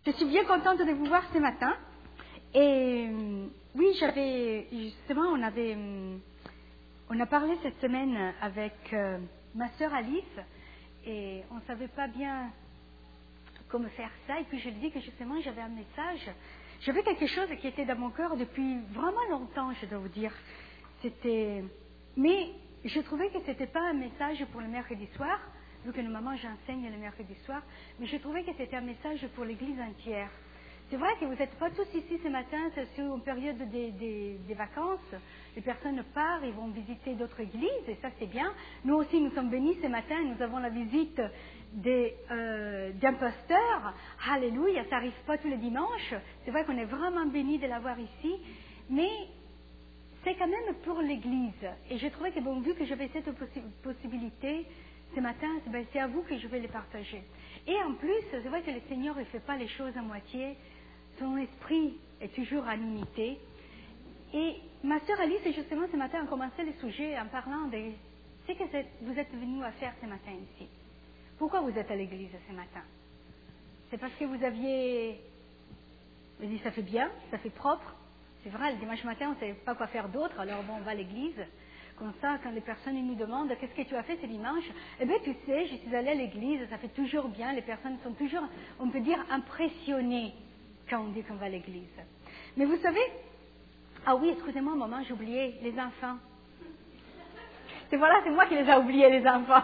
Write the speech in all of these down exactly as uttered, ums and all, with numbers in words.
Je suis bien contente de vous voir ce matin. Et euh, oui, j'avais justement, on avait, euh, on a parlé cette semaine avec euh, ma sœur Alice et on ne savait pas bien comment faire ça. Et puis je lui dis que justement j'avais un message, j'avais quelque chose qui était dans mon cœur depuis vraiment longtemps, je dois vous dire. C'était, mais je trouvais que c'était pas un message pour le mercredi soir. Vu que maman, j'enseigne le mercredi soir, mais je trouvais que c'était un message pour l'Église entière. C'est vrai que vous n'êtes pas tous ici ce matin, c'est sur une période des, des, des vacances. Les personnes partent, ils vont visiter d'autres églises, et ça c'est bien. Nous aussi, nous sommes bénis ce matin, nous avons la visite des, euh, d'un pasteur. Alléluia, ça n'arrive pas tous les dimanches. C'est vrai qu'on est vraiment bénis de l'avoir ici, mais c'est quand même pour l'Église. Et je trouvais que, bon, vu que j'avais cette possi- possibilité, ce matin, ben, c'est à vous que je vais les partager. Et en plus, c'est vrai que le Seigneur ne fait pas les choses à moitié. Son esprit est toujours en unité. Et ma sœur Alice, justement, ce matin, a commencé le sujet en parlant de ce que vous êtes venus à faire ce matin ici. Pourquoi vous êtes à l'église ce matin? C'est parce que vous aviez... Je dis, ça fait bien, ça fait propre. C'est vrai, le dimanche matin, on ne savait pas quoi faire d'autre, alors bon, on va à l'église. Comme ça, quand les personnes nous demandent qu'est-ce que tu as fait ce dimanche, eh bien, tu sais, je suis allée à l'église, ça fait toujours bien, les personnes sont toujours, on peut dire, impressionnées quand on dit qu'on va à l'église. Mais vous savez, ah oui, excusez-moi, maman, j'ai oublié les enfants. C'est voilà, c'est moi qui les ai oubliés, les enfants.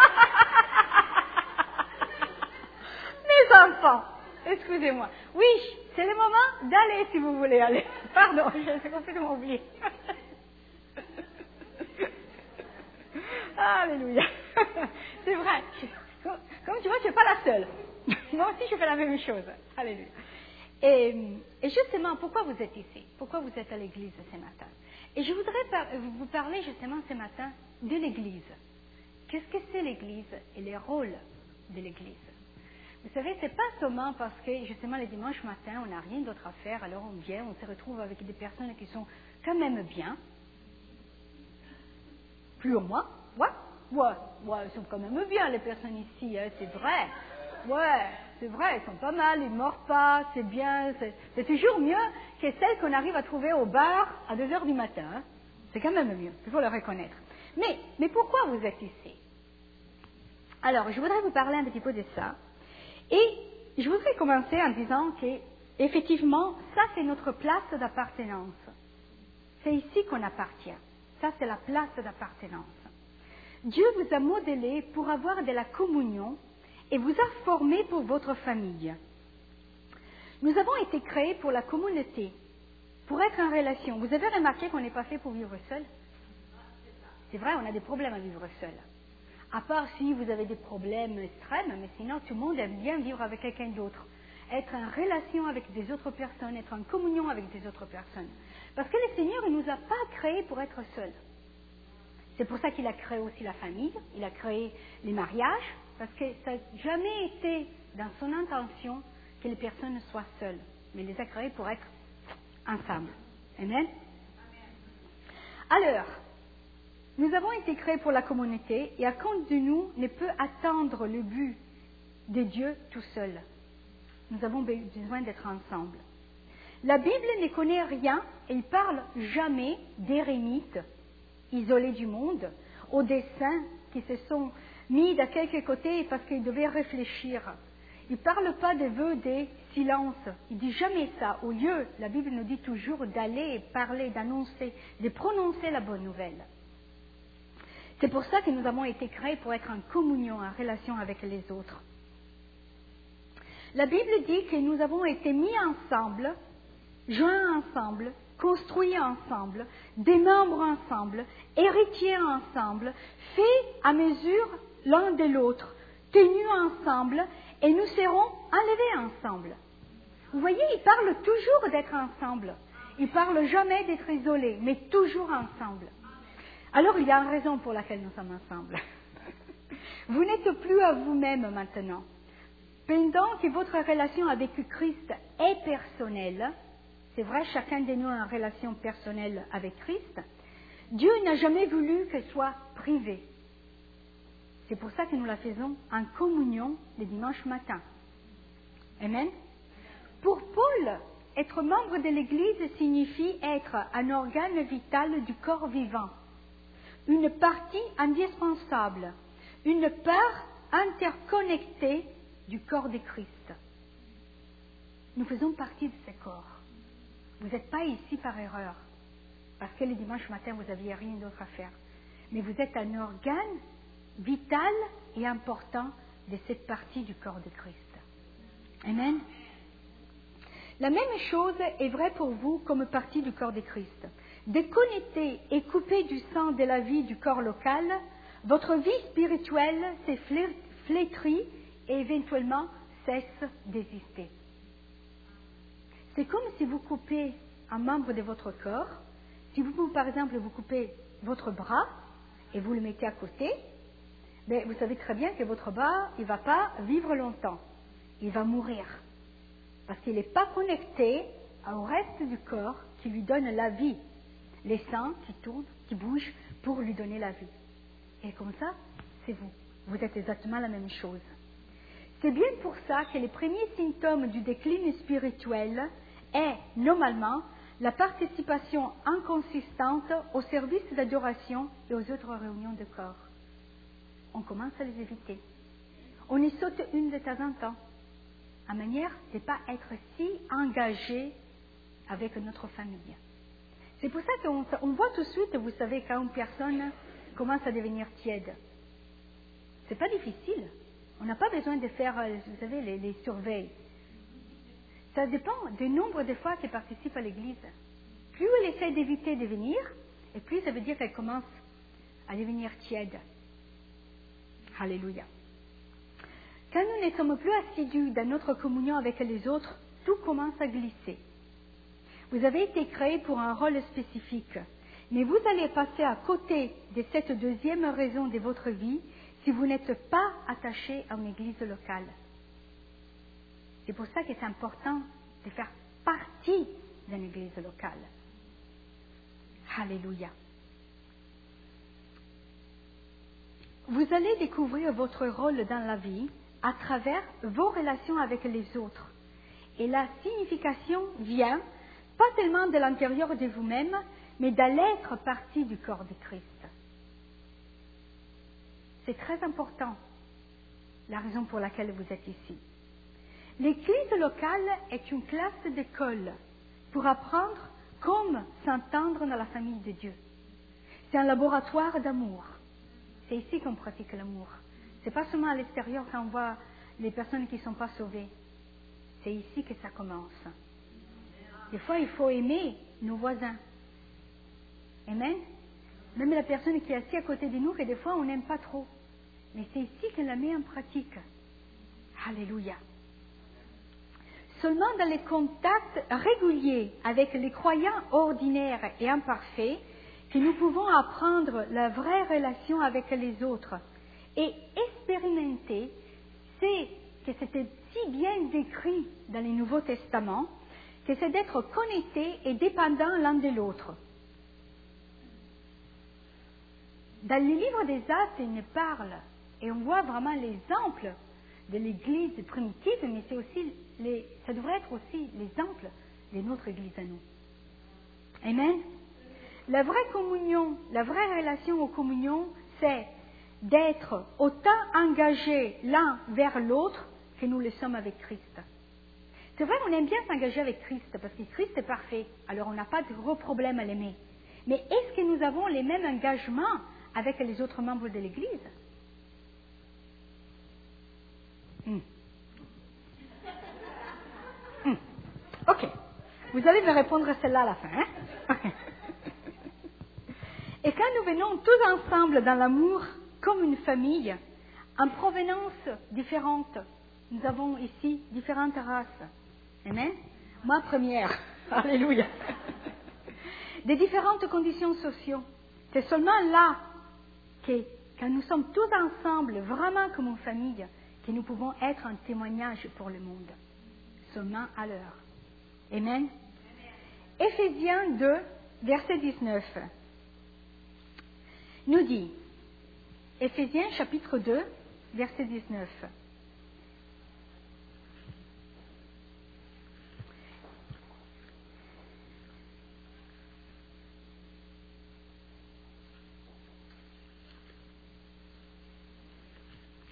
Mes enfants, excusez-moi. Oui, c'est le moment d'aller si vous voulez aller. Pardon, j'ai complètement oublié. Alléluia. C'est vrai. Comme, comme tu vois, tu n'es pas la seule. Moi aussi, je fais la même chose. Alléluia. Et, et justement, pourquoi vous êtes ici? Pourquoi vous êtes à l'église ce matin? Et je voudrais par, vous parler justement ce matin de l'église. Qu'est-ce que c'est l'église et les rôles de l'église? Vous savez, c'est pas seulement parce que justement le dimanche matin, on n'a rien d'autre à faire, alors on vient, on se retrouve avec des personnes qui sont quand même bien. Plus ou moins. Ouais, ouais, ouais, ils sont quand même bien, les personnes ici, hein, c'est vrai. Ouais, c'est vrai, ils sont pas mal, ils ne mordent pas, c'est bien. C'est, c'est toujours mieux que celles qu'on arrive à trouver au bar à deux heures du matin. Hein. C'est quand même mieux, il faut le reconnaître. Mais, mais pourquoi vous êtes ici? Alors, je voudrais vous parler un petit peu de ça. Et je voudrais commencer en disant que, effectivement, ça c'est notre place d'appartenance. C'est ici qu'on appartient. Ça, c'est la place d'appartenance. Dieu vous a modelé pour avoir de la communion et vous a formé pour votre famille. Nous avons été créés pour la communauté, pour être en relation. Vous avez remarqué qu'on n'est pas fait pour vivre seul? C'est vrai, on a des problèmes à vivre seul. À part si vous avez des problèmes extrêmes, mais sinon tout le monde aime bien vivre avec quelqu'un d'autre. Être en relation avec des autres personnes, être en communion avec des autres personnes. Parce que le Seigneur, il ne nous a pas créés pour être seuls. C'est pour ça qu'il a créé aussi la famille, il a créé les mariages, parce que ça n'a jamais été dans son intention que les personnes soient seules. Mais il les a créés pour être ensemble. Amen. Alors, nous avons été créés pour la communauté et aucun de nous ne peut atteindre le but de Dieu tout seul. Nous avons besoin d'être ensemble. La Bible ne connaît rien et il ne parle jamais d'éremites isolés du monde ou des saints qui se sont mis de quelques côtés parce qu'ils devaient réfléchir. Il ne parle pas des vœux des silences. Il ne dit jamais ça. Au lieu, la Bible nous dit toujours d'aller et parler, d'annoncer, de prononcer la bonne nouvelle. C'est pour ça que nous avons été créés pour être en communion, en relation avec les autres. La Bible dit que nous avons été mis ensemble, joints ensemble, construits ensemble, des membres ensemble, héritiers ensemble, faits à mesure l'un de l'autre, tenus ensemble, et nous serons enlevés ensemble. Vous voyez, il parle toujours d'être ensemble. Il parle jamais d'être isolés, mais toujours ensemble. Alors, il y a une raison pour laquelle nous sommes ensemble. Vous n'êtes plus à vous-même maintenant. Pendant que votre relation avec Christ est personnelle, c'est vrai, chacun de nous a une relation personnelle avec Christ, Dieu n'a jamais voulu qu'elle soit privée. C'est pour ça que nous la faisons en communion le dimanche matin. Amen. Pour Paul, être membre de l'Église signifie être un organe vital du corps vivant, une partie indispensable, une part interconnectée du corps de Christ. Nous faisons partie de ce corps. Vous n'êtes pas ici par erreur, parce que le dimanche matin, vous n'aviez rien d'autre à faire. Mais vous êtes un organe vital et important de cette partie du corps de Christ. Amen. La même chose est vraie pour vous comme partie du corps de Christ. Déconnecté et coupé du sang de la vie du corps local, votre vie spirituelle s'est flétrie et éventuellement cesse d'exister. C'est comme si vous coupez un membre de votre corps. Si vous, par exemple, vous coupez votre bras et vous le mettez à côté, ben, vous savez très bien que votre bras, il ne va pas vivre longtemps. Il va mourir. Parce qu'il n'est pas connecté au reste du corps qui lui donne la vie. Les sangs qui tournent, qui bougent pour lui donner la vie. Et comme ça, c'est vous. Vous êtes exactement la même chose. C'est bien pour ça que les premiers symptômes du déclin spirituel est, normalement, la participation inconsistante au service d'adoration et aux autres réunions de corps. On commence à les éviter. On y saute une de temps en temps, à manière de ne pas être si engagé avec notre famille. C'est pour ça qu'on on voit tout de suite, vous savez, quand une personne commence à devenir tiède. C'est pas difficile. On n'a pas besoin de faire, vous savez, les, les surveilles. Ça dépend du nombre de fois qu'elle participe à l'église. Plus elle essaie d'éviter de venir, et plus ça veut dire qu'elle commence à devenir tiède. Alléluia. Quand nous ne sommes plus assidus dans notre communion avec les autres, tout commence à glisser. Vous avez été créé pour un rôle spécifique, mais vous allez passer à côté de cette deuxième raison de votre vie si vous n'êtes pas attaché à une église locale. C'est pour ça que c'est important de faire partie d'une église locale. Alléluia. Vous allez découvrir votre rôle dans la vie à travers vos relations avec les autres. Et la signification vient pas tellement de l'intérieur de vous-même, mais d'aller être partie du corps de Christ. C'est très important, la raison pour laquelle vous êtes ici. L'église locale est une classe d'école pour apprendre comment s'entendre dans la famille de Dieu. C'est un laboratoire d'amour. C'est ici qu'on pratique l'amour. Ce n'est pas seulement à l'extérieur quand on voit les personnes qui ne sont pas sauvées. C'est ici que ça commence. Des fois, il faut aimer nos voisins. Amen. Même la personne qui est assise à côté de nous, que des fois, on n'aime pas trop. Mais c'est ici qu'elle la met en pratique. Alléluia. Seulement dans les contacts réguliers avec les croyants ordinaires et imparfaits que nous pouvons apprendre la vraie relation avec les autres et expérimenter c'est que c'était si bien décrit dans le Nouveau Testament que c'est d'être connectés et dépendants l'un de l'autre. Dans le livre des Actes, il parle, et on voit vraiment l'exemple de l'Église primitive, mais c'est aussi les, ça devrait être aussi l'exemple de notre Église à nous. Amen. La vraie communion, la vraie relation aux communions, c'est d'être autant engagés l'un vers l'autre que nous le sommes avec Christ. C'est vrai, on aime bien s'engager avec Christ, parce que Christ est parfait, alors on n'a pas de gros problème à l'aimer. Mais est-ce que nous avons les mêmes engagements avec les autres membres de l'Église? hmm. Hmm. Ok. Vous allez me répondre à celle-là à la fin. Hein? Et quand nous venons tous ensemble dans l'amour, comme une famille, en provenance différente, nous avons ici différentes races. Amen. Moi, première. Alléluia. Des différentes conditions sociales. C'est seulement là que, quand nous sommes tous ensemble, vraiment comme une famille, que nous pouvons être un témoignage pour le monde. Seulement à l'heure. Amen. Éphésiens deux, verset dix-neuf, nous dit, Éphésiens chapitre deux, verset dix-neuf.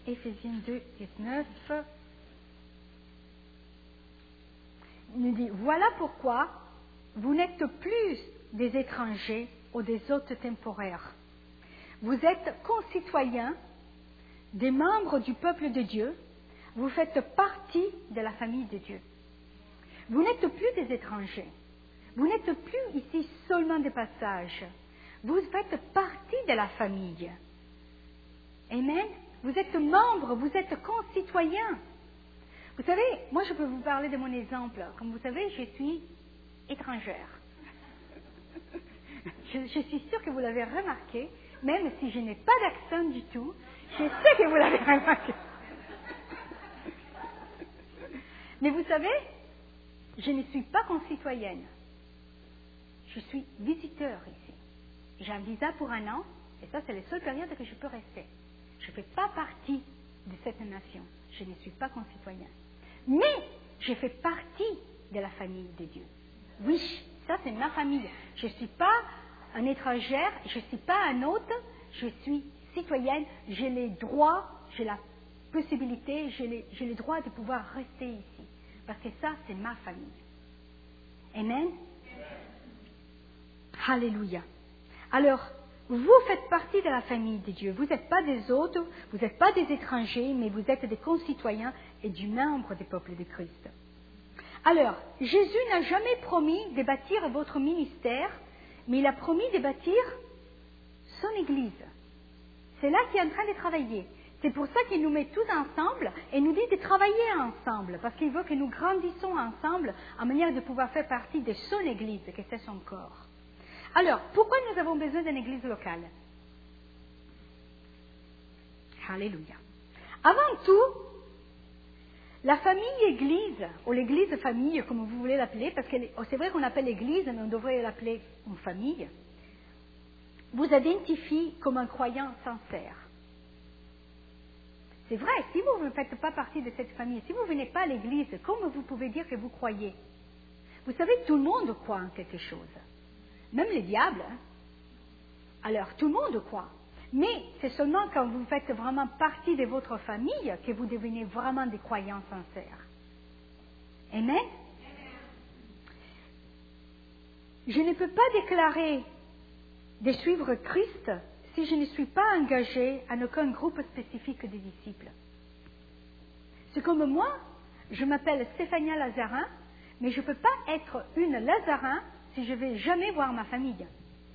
Éphésiens deux, dix-neuf, il nous dit, voilà pourquoi vous n'êtes plus des étrangers ou des hôtes temporaires. Vous êtes concitoyens, des membres du peuple de Dieu, vous faites partie de la famille de Dieu. Vous n'êtes plus des étrangers, vous n'êtes plus ici seulement des passages, vous faites partie de la famille. Amen. Vous êtes membres, vous êtes concitoyens. Vous savez, moi je peux vous parler de mon exemple. Comme vous savez, je suis étrangère. Je, je suis sûre que vous l'avez remarqué, même si je n'ai pas d'accent du tout, je sais que vous l'avez remarqué. Mais vous savez, je ne suis pas concitoyenne. Je suis visiteur ici. J'ai un visa pour un an, et ça c'est la seule période que je peux rester. Je ne fais pas partie de cette nation. Je ne suis pas concitoyen. Mais je fais partie de la famille de Dieu. Oui, ça c'est ma famille. Je ne suis pas un étrangère, je ne suis pas un hôte, je suis citoyenne, j'ai les droits, j'ai la possibilité, j'ai les, j'ai les droits de pouvoir rester ici. Parce que ça, c'est ma famille. Amen. Alléluia. Alors, vous faites partie de la famille de Dieu. Vous n'êtes pas des hôtes, vous n'êtes pas des étrangers, mais vous êtes des concitoyens et du membre du peuple de Christ. Alors, Jésus n'a jamais promis de bâtir votre ministère, mais il a promis de bâtir son Église. C'est là qu'il est en train de travailler. C'est pour ça qu'il nous met tous ensemble et nous dit de travailler ensemble, parce qu'il veut que nous grandissons ensemble en manière de pouvoir faire partie de son Église, que c'est son corps. Alors, pourquoi nous avons besoin d'une Église locale? Alléluia. Avant tout, la famille Église, ou l'Église famille, comme vous voulez l'appeler, parce que c'est vrai qu'on appelle Église, mais on devrait l'appeler une famille, vous identifie comme un croyant sincère. C'est vrai, si vous ne faites pas partie de cette famille, si vous ne venez pas à l'église, comment vous pouvez dire que vous croyez? Vous savez, tout le monde croit en quelque chose. Même les diables. Hein? Alors, tout le monde croit. Mais c'est seulement quand vous faites vraiment partie de votre famille que vous devenez vraiment des croyants sincères. Amen? Je ne peux pas déclarer de suivre Christ si je ne suis pas engagée en aucun groupe spécifique de disciples. C'est comme moi, je m'appelle Stéphania Lazarin, mais je ne peux pas être une Lazarin si je ne vais jamais voir ma famille.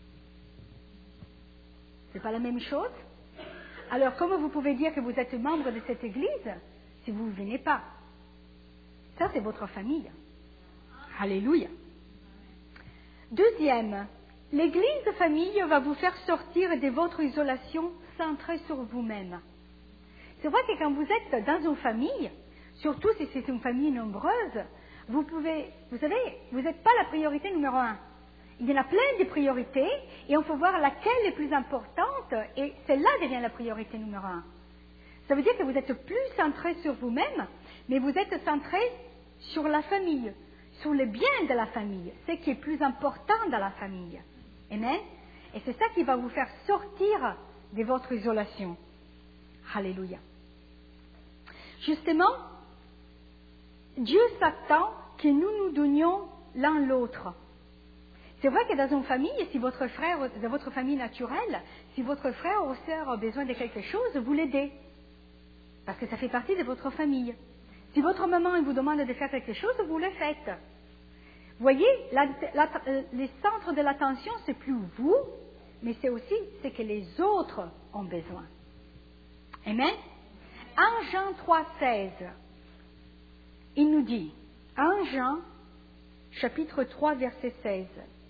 Ce n'est pas la même chose. Alors, comment vous pouvez dire que vous êtes membre de cette église si vous ne venez pas? Ça, c'est votre famille. Alléluia. Deuxième, l'église famille va vous faire sortir de votre isolation centrée sur vous-même. C'est vrai que quand vous êtes dans une famille, surtout si c'est une famille nombreuse, vous pouvez, vous savez, vous n'êtes pas la priorité numéro un. Il y en a plein de priorités et on peut voir laquelle est plus importante et celle-là devient la priorité numéro un. Ça veut dire que vous êtes plus centré sur vous-même, mais vous êtes centré sur la famille, sur le bien de la famille, ce qui est plus important dans la famille. Amen. Et c'est ça qui va vous faire sortir de votre isolation. Alléluia. Justement, Dieu s'attend que nous nous donnions l'un l'autre. C'est vrai que dans une famille, si votre frère, dans votre famille naturelle, si votre frère ou sœur a besoin de quelque chose, vous l'aidez. Parce que ça fait partie de votre famille. Si votre maman vous demande de faire quelque chose, vous le faites. Vous voyez, la, la, le centre de l'attention, c'est plus vous, mais c'est aussi ce que les autres ont besoin. Amen. En Jean trois, seize, il nous dit, en Jean, chapitre trois, verset seize,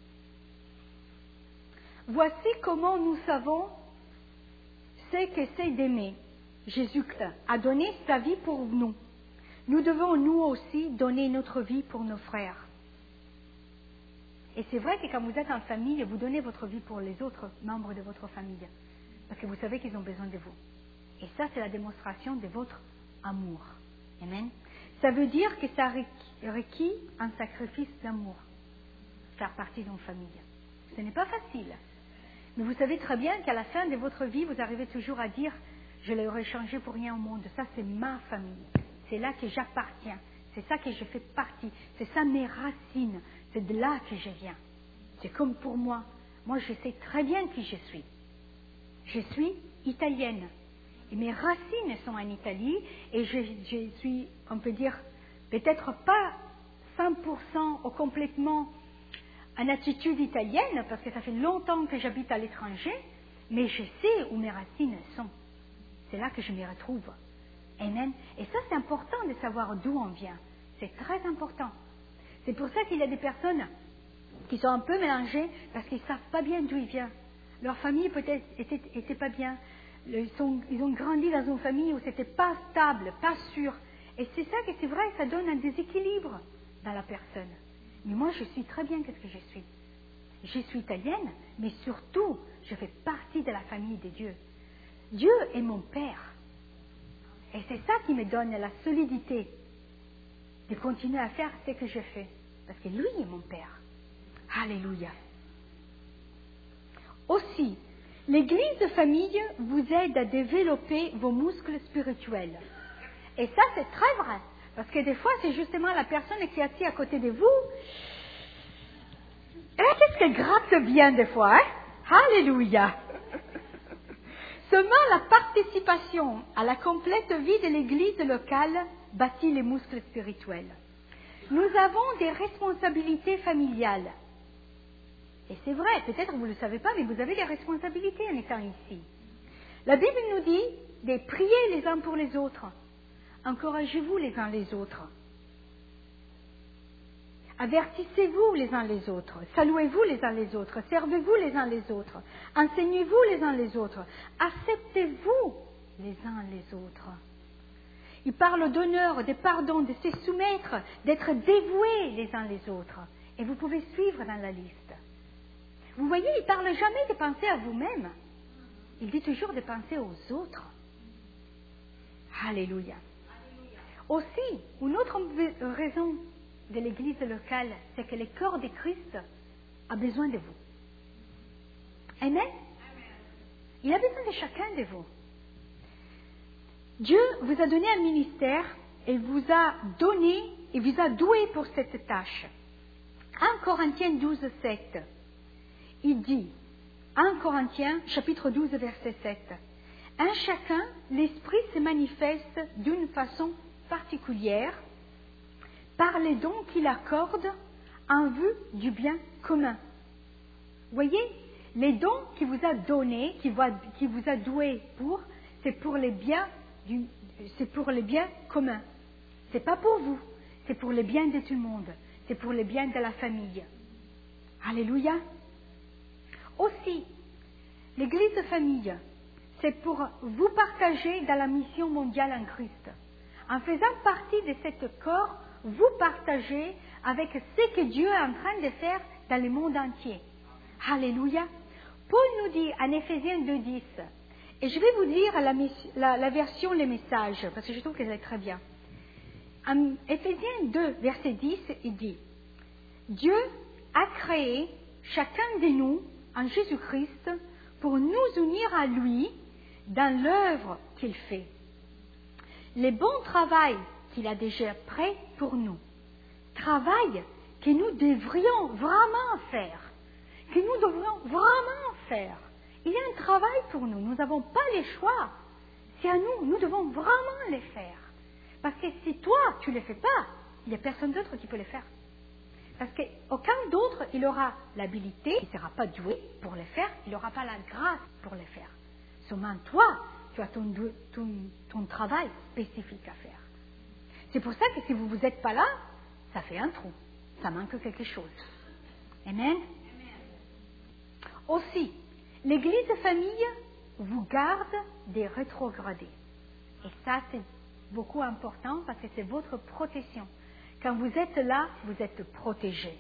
« Voici comment nous savons ce que c'est d'aimer. Jésus-Christ a donné sa vie pour nous. Nous devons nous aussi donner notre vie pour nos frères. » Et c'est vrai que quand vous êtes en famille, vous donnez votre vie pour les autres membres de votre famille. Parce que vous savez qu'ils ont besoin de vous. Et ça, c'est la démonstration de votre amour. Amen. Ça veut dire que ça requiert un sacrifice d'amour. Faire partie d'une famille. Ce n'est pas facile. Mais vous savez très bien qu'à la fin de votre vie, vous arrivez toujours à dire « je l'aurais changé pour rien au monde. Ça, c'est ma famille. C'est là que j'appartiens. C'est ça que je fais partie. C'est ça mes racines. C'est de là que je viens. C'est comme pour moi. Moi, je sais très bien qui je suis. Je suis italienne. Et mes racines sont en Italie. Et je, je suis, on peut dire, peut-être pas cent pour cent ou complètement en attitude italienne, parce que ça fait longtemps que j'habite à l'étranger, mais je sais où mes racines sont. C'est là que je me retrouve. Amen. Et ça, c'est important de savoir d'où on vient. C'est très important. C'est pour ça qu'il y a des personnes qui sont un peu mélangées parce qu'ils ne savent pas bien d'où ils viennent. Leur famille peut-être était, était pas bien. Ils, sont, ils ont grandi dans une famille où c'était pas stable, pas sûr. Et c'est ça que c'est vrai, ça donne un déséquilibre dans la personne. Mais moi, je suis très bien qu'est-ce que je suis. Je suis italienne, mais surtout, je fais partie de la famille de Dieu. Dieu est mon Père. Et c'est ça qui me donne la solidité de continuer à faire ce que je fais. Parce que lui est mon Père. Alléluia. Aussi, l'Église de famille vous aide à développer vos muscles spirituels. Et ça, c'est très vrai. Parce que des fois, c'est justement la personne qui est assise à côté de vous. Et qu'est-ce qu'elle gratte bien des fois, hein? Alléluia. Seulement la participation à la complète vie de l'Église locale bâtit les muscles spirituels. Nous avons des responsabilités familiales. Et c'est vrai, peut-être vous ne le savez pas, mais vous avez des responsabilités en étant ici. La Bible nous dit de prier les uns pour les autres. Encouragez-vous les uns les autres. Avertissez-vous les uns les autres. Saluez-vous les uns les autres. Servez-vous les uns les autres. Enseignez-vous les uns les autres. Acceptez-vous les uns les autres. Il parle d'honneur, de pardon, de se soumettre, d'être dévoués les uns les autres. Et vous pouvez suivre dans la liste. Vous voyez, il ne parle jamais de penser à vous-même. Il dit toujours de penser aux autres. Alléluia. Aussi, une autre raison de l'Église locale, c'est que le corps de Christ a besoin de vous. Amen? Il a besoin de chacun de vous. Dieu vous a donné un ministère et vous a donné et vous a doué pour cette tâche. un Corinthiens douze, sept, il dit, un Corinthiens chapitre douze, verset sept, en chacun, l'Esprit se manifeste d'une façon particulière par les dons qu'il accorde en vue du bien commun. Voyez, les dons qu'il vous a donnés, qu'il vous a doués pour, c'est pour les biens du, c'est pour les biens communs. C'est pas pour vous, c'est pour les biens de tout le monde, c'est pour les biens de la famille. Alléluia. Aussi, l'Église de famille, c'est pour vous partager dans la mission mondiale en Christ. En faisant partie de cet corps, vous partagez avec ce que Dieu est en train de faire dans le monde entier. Alléluia. Paul nous dit en Éphésiens deux, dix, et je vais vous lire la, la, la version Les Messages, parce que je trouve qu'elle est très bien. En Éphésiens deux, verset dix, il dit, Dieu a créé chacun de nous en Jésus-Christ pour nous unir à lui dans l'œuvre qu'il fait. Le bon travail qu'il a déjà prêt pour nous. Travail que nous devrions vraiment faire. Que nous devrions vraiment faire. Il y a un travail pour nous. Nous n'avons pas le choix. C'est à nous. Nous devons vraiment le faire. Parce que si toi, tu ne le fais pas, il n'y a personne d'autre qui peut le faire. Parce qu'aucun d'autre, il aura l'habilité, il ne sera pas doué pour le faire, il n'aura pas la grâce pour le faire. Seulement toi, tu as ton, ton, ton travail spécifique à faire. C'est pour ça que si vous ne vous êtes pas là, ça fait un trou. Ça manque quelque chose. Amen. Amen. Aussi, l'Église de famille vous garde des rétrogradés. Et ça, c'est beaucoup important parce que c'est votre protection. Quand vous êtes là, vous êtes protégés.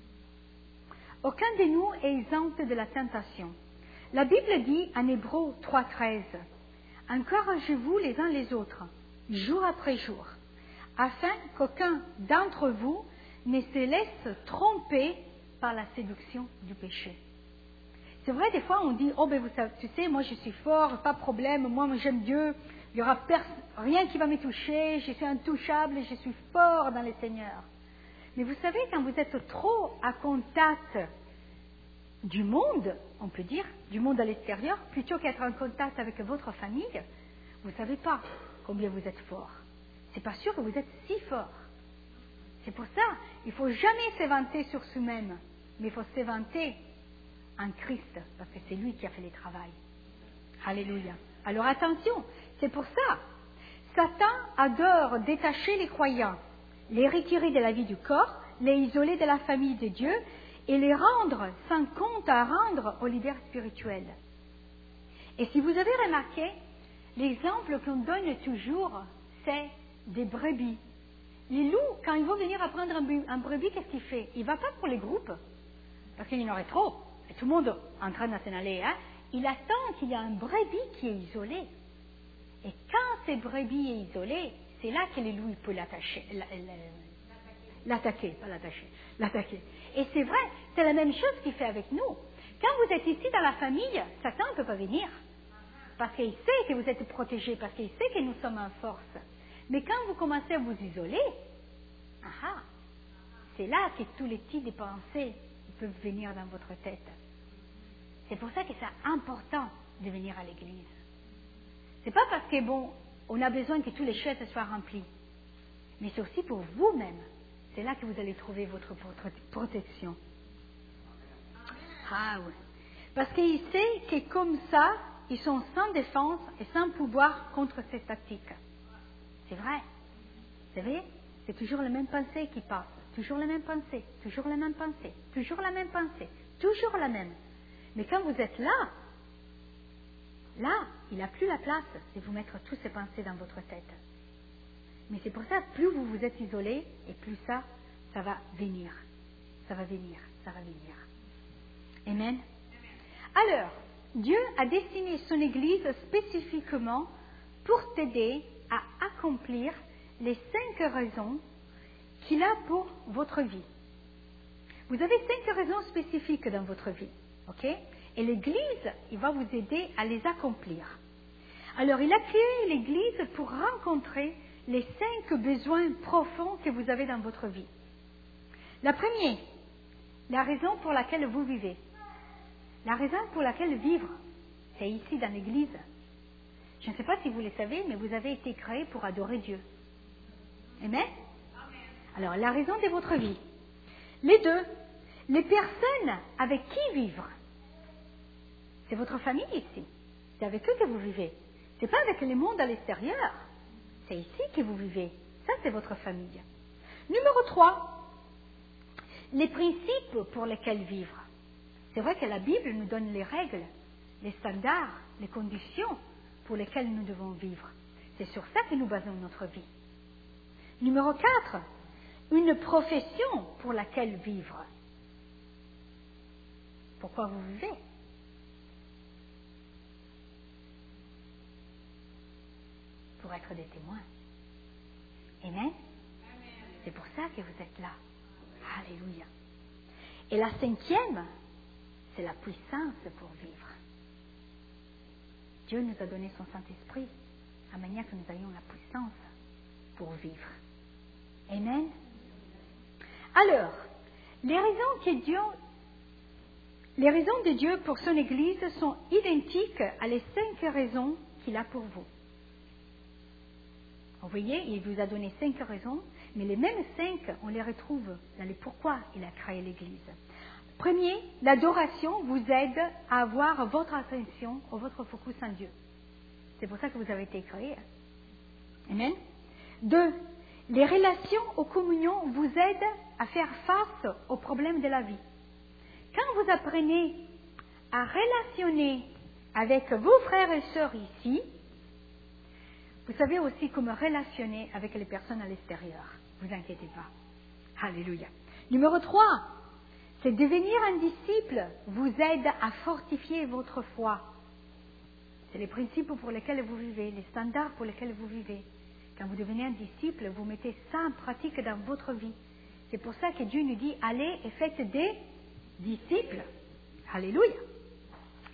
Aucun de nous est exempt de la tentation. La Bible dit en Hébreux trois, treize, « Encouragez-vous les uns les autres, jour après jour, afin qu'aucun d'entre vous ne se laisse tromper par la séduction du péché. » C'est vrai, des fois, on dit, oh, ben, vous savez, tu sais, moi, je suis fort, pas de problème, moi, moi j'aime Dieu, il n'y aura pers- rien qui va me toucher, je suis intouchable, je suis fort dans le Seigneur. Mais vous savez, quand vous êtes trop à contact du monde, on peut dire, du monde à l'extérieur, plutôt qu'être en contact avec votre famille, vous ne savez pas combien vous êtes fort. C'est pas sûr que vous êtes si fort. C'est pour ça, il ne faut jamais s'éventer sur soi-même, mais il faut s'éventer en Christ, parce que c'est lui qui a fait le travail. Alléluia. Alors attention, c'est pour ça. Satan adore détacher les croyants, les retirer de la vie du corps, les isoler de la famille de Dieu et les rendre sans compte à rendre aux leaders spirituels. Et si vous avez remarqué, l'exemple qu'on donne toujours, c'est des brebis. Les loups, quand ils vont venir apprendre un brebis, qu'est-ce qu'il fait? Il ne va pas pour les groupes, parce qu'il y en aurait trop. Et tout le monde en train de s'en aller. Hein? Il attend qu'il y a un brebis qui est isolé. Et quand ce brebis est isolé, c'est là que le loup il peut l'attacher, l'attaquer, pas l'attacher, l'attaquer. Et c'est vrai, c'est la même chose qu'il fait avec nous. Quand vous êtes ici dans la famille, Satan ne peut pas venir. Parce qu'il sait que vous êtes protégés, parce qu'il sait que nous sommes en force. Mais quand vous commencez à vous isoler, aha, c'est là que tous les types de pensées peuvent venir dans votre tête. C'est pour ça que c'est important de venir à l'église. C'est pas parce que, bon, on a besoin que tous les chaises soient remplies, mais c'est aussi pour vous-même. C'est là que vous allez trouver votre, votre protection. Ah oui. Parce qu'il sait que comme ça, ils sont sans défense et sans pouvoir contre ces tactiques. C'est vrai. Vous savez, c'est toujours la même pensée qui passe. Toujours la même pensée, toujours la même pensée, toujours la même pensée, toujours la même. Mais quand vous êtes là, là, il n'a plus la place de vous mettre toutes ces pensées dans votre tête. Mais c'est pour ça, plus vous vous êtes isolé, et plus ça, ça va venir. Ça va venir, ça va venir. Amen. Alors, Dieu a destiné son Église spécifiquement pour t'aider à accomplir les cinq raisons qu'il a pour votre vie. Vous avez cinq raisons spécifiques dans votre vie, ok? Et l'Église, il va vous aider à les accomplir. Alors, il a créé l'Église pour rencontrer les cinq besoins profonds que vous avez dans votre vie. La première, la raison pour laquelle vous vivez. La raison pour laquelle vivre, c'est ici dans l'Église. Je ne sais pas si vous le savez, mais vous avez été créé pour adorer Dieu. Amen? Alors, la raison de votre vie. Les deux, les personnes avec qui vivre. C'est votre famille ici. C'est avec eux que vous vivez. Ce n'est pas avec le monde à l'extérieur. C'est ici que vous vivez. Ça, c'est votre famille. Numéro trois, les principes pour lesquels vivre. C'est vrai que la Bible nous donne les règles, les standards, les conditions pour lesquelles nous devons vivre. C'est sur ça que nous basons notre vie. Numéro quatre, une profession pour laquelle vivre. Pourquoi vous vivez? Pour être des témoins. Amen? C'est pour ça que vous êtes là. Alléluia. Et la cinquième, c'est la puissance pour vivre. Dieu nous a donné son Saint-Esprit, à manière que nous ayons la puissance pour vivre. Amen. Alors, les raisons que Dieu, les raisons de Dieu pour son Église sont identiques à les cinq raisons qu'il a pour vous. Vous voyez, il vous a donné cinq raisons, mais les mêmes cinq, on les retrouve dans les pourquoi il a créé l'Église. Premier, l'adoration vous aide à avoir votre attention ou votre focus en Dieu. C'est pour ça que vous avez été créé. Amen. Deux, les relations aux communions vous aident à faire face aux problèmes de la vie. Quand vous apprenez à relationner avec vos frères et sœurs ici, vous savez aussi comment relationner avec les personnes à l'extérieur. Ne vous inquiétez pas. Alléluia. Numéro trois, c'est devenir un disciple vous aide à fortifier votre foi. C'est les principes pour lesquels vous vivez, les standards pour lesquels vous vivez. Quand vous devenez un disciple, vous mettez ça en pratique dans votre vie. C'est pour ça que Dieu nous dit, allez et faites des disciples. Alléluia.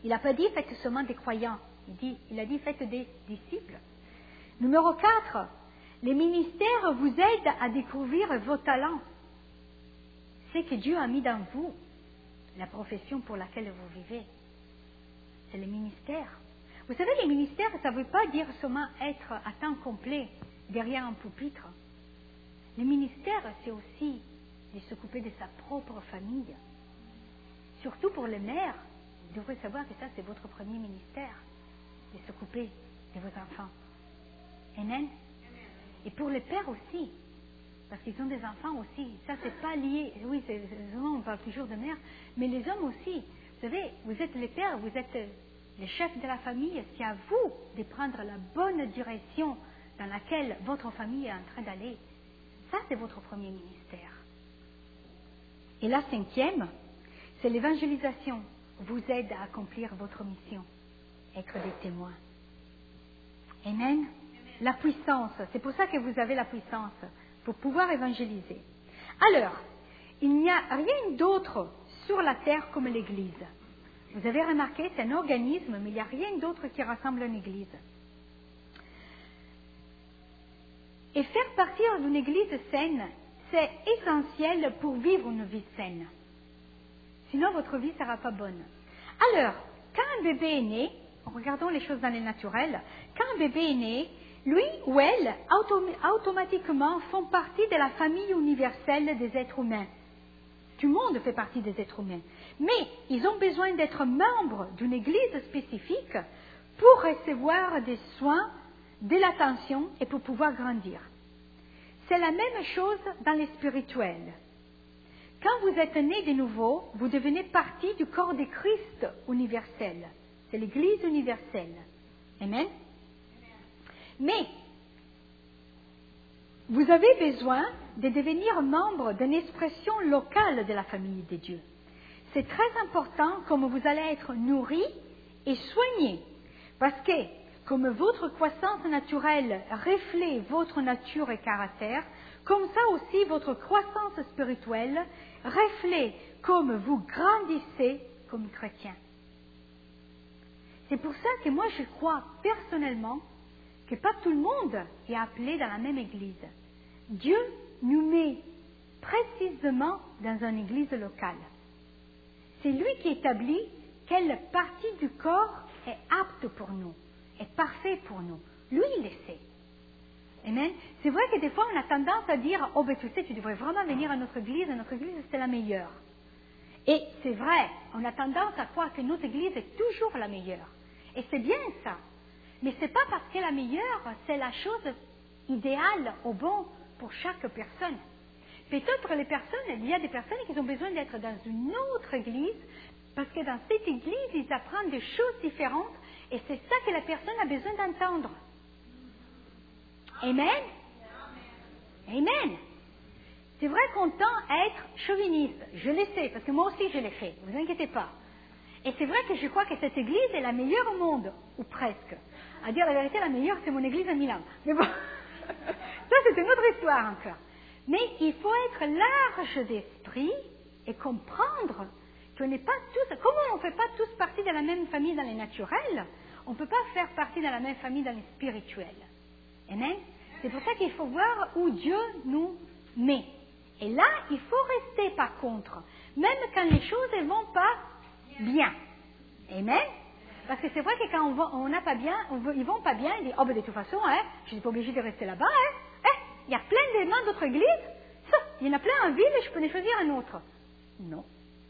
Il n'a pas dit faites seulement des croyants. Il, dit, il a dit faites des disciples. Numéro quatre, les ministères vous aident à découvrir vos talents. C'est que Dieu a mis dans vous la profession pour laquelle vous vivez. C'est les ministères. Vous savez, les ministères, ça ne veut pas dire seulement être à temps complet derrière un pupitre. Les ministères, c'est aussi de s'occuper de sa propre famille. Surtout pour les mères, vous devrez savoir que ça, c'est votre premier ministère, de s'occuper de vos enfants. Amen. Et pour les pères aussi, parce qu'ils ont des enfants aussi. Ça, c'est pas lié. Oui, c'est, souvent on parle toujours de mères, mais les hommes aussi. Vous savez, vous êtes les pères, vous êtes les chefs de la famille. C'est à vous de prendre la bonne direction dans laquelle votre famille est en train d'aller. Ça, c'est votre premier ministère. Et la cinquième, c'est l'évangélisation. Vous aide à accomplir votre mission, être des témoins. Amen. Amen. La puissance, c'est pour ça que vous avez la puissance, pour pouvoir évangéliser. Alors, il n'y a rien d'autre sur la terre comme l'Église. Vous avez remarqué, c'est un organisme, mais il n'y a rien d'autre qui rassemble une Église. Et faire partir d'une Église saine, c'est essentiel pour vivre une vie saine. Sinon, votre vie ne sera pas bonne. Alors, quand un bébé est né, regardons les choses dans le naturel, quand un bébé est né, lui ou elle, autom- automatiquement, font partie de la famille universelle des êtres humains. Tout le monde fait partie des êtres humains. Mais ils ont besoin d'être membres d'une église spécifique pour recevoir des soins, de l'attention et pour pouvoir grandir. C'est la même chose dans les spirituels. Quand vous êtes né de nouveau, vous devenez partie du corps de Christ universel. C'est l'église universelle. Amen. Mais, vous avez besoin de devenir membre d'une expression locale de la famille de Dieu. C'est très important comme vous allez être nourri et soigné. Parce que, comme votre croissance naturelle reflète votre nature et caractère, comme ça aussi votre croissance spirituelle reflète comme vous grandissez comme chrétien. C'est pour ça que moi je crois personnellement que pas tout le monde est appelé dans la même église. Dieu nous met précisément dans une église locale. C'est lui qui établit quelle partie du corps est apte pour nous, est parfait pour nous. Lui, il le sait. Amen. C'est vrai que des fois, on a tendance à dire « Oh, ben tu sais, tu devrais vraiment venir à notre église, notre église, c'est la meilleure. » Et c'est vrai, on a tendance à croire que notre église est toujours la meilleure. Et c'est bien ça. Mais ce n'est pas parce que la meilleure, c'est la chose idéale au bon pour chaque personne. Peut-être les personnes, il y a des personnes qui ont besoin d'être dans une autre église, parce que dans cette église, ils apprennent des choses différentes, et c'est ça que la personne a besoin d'entendre. Amen. Amen. C'est vrai qu'on tend à être chauviniste, je le sais, parce que moi aussi je l'ai fait, ne vous inquiétez pas. Et c'est vrai que je crois que cette église est la meilleure au monde, ou presque. À dire la vérité, la meilleure, c'est mon église à Milan. Mais bon, ça c'est une autre histoire encore. Mais il faut être large d'esprit et comprendre qu'on n'est pas tous... Comment on ne fait pas tous partie de la même famille dans les naturels, on ne peut pas faire partie de la même famille dans les spirituels. Amen. C'est pour ça qu'il faut voir où Dieu nous met. Et là, il faut rester par contre, même quand les choses ne vont pas bien. Amen. Parce que c'est vrai que quand on n'a pas bien, on veut, ils vont pas bien, ils disent, oh ben de toute façon, hein, je suis pas obligée de rester là-bas, hein, hein, il y a plein d'éléments d'autres églises, ça, il y en a plein en ville, et je peux en choisir un autre. Non.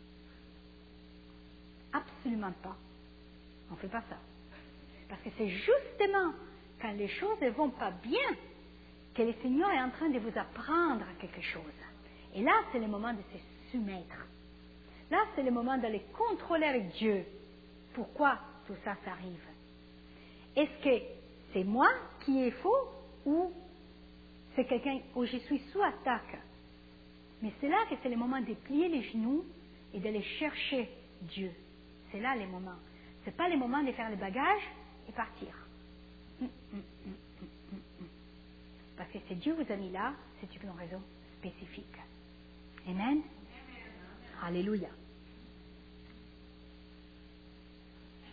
Absolument pas. On ne fait pas ça. Parce que c'est justement quand les choses ne vont pas bien que le Seigneur est en train de vous apprendre quelque chose. Et là, c'est le moment de se soumettre. Là, c'est le moment d'aller contrôler avec Dieu. Pourquoi tout ça s'arrive? Est-ce que c'est moi qui est faux ou c'est quelqu'un où je suis sous attaque? Mais c'est là que c'est le moment de plier les genoux et d'aller chercher Dieu. C'est là les moments. Ce n'est pas le moment de faire les bagages et partir. Hum, hum, hum, hum, hum, hum. Parce que si Dieu vous a mis là, c'est une raison spécifique. Amen. Amen. Alléluia.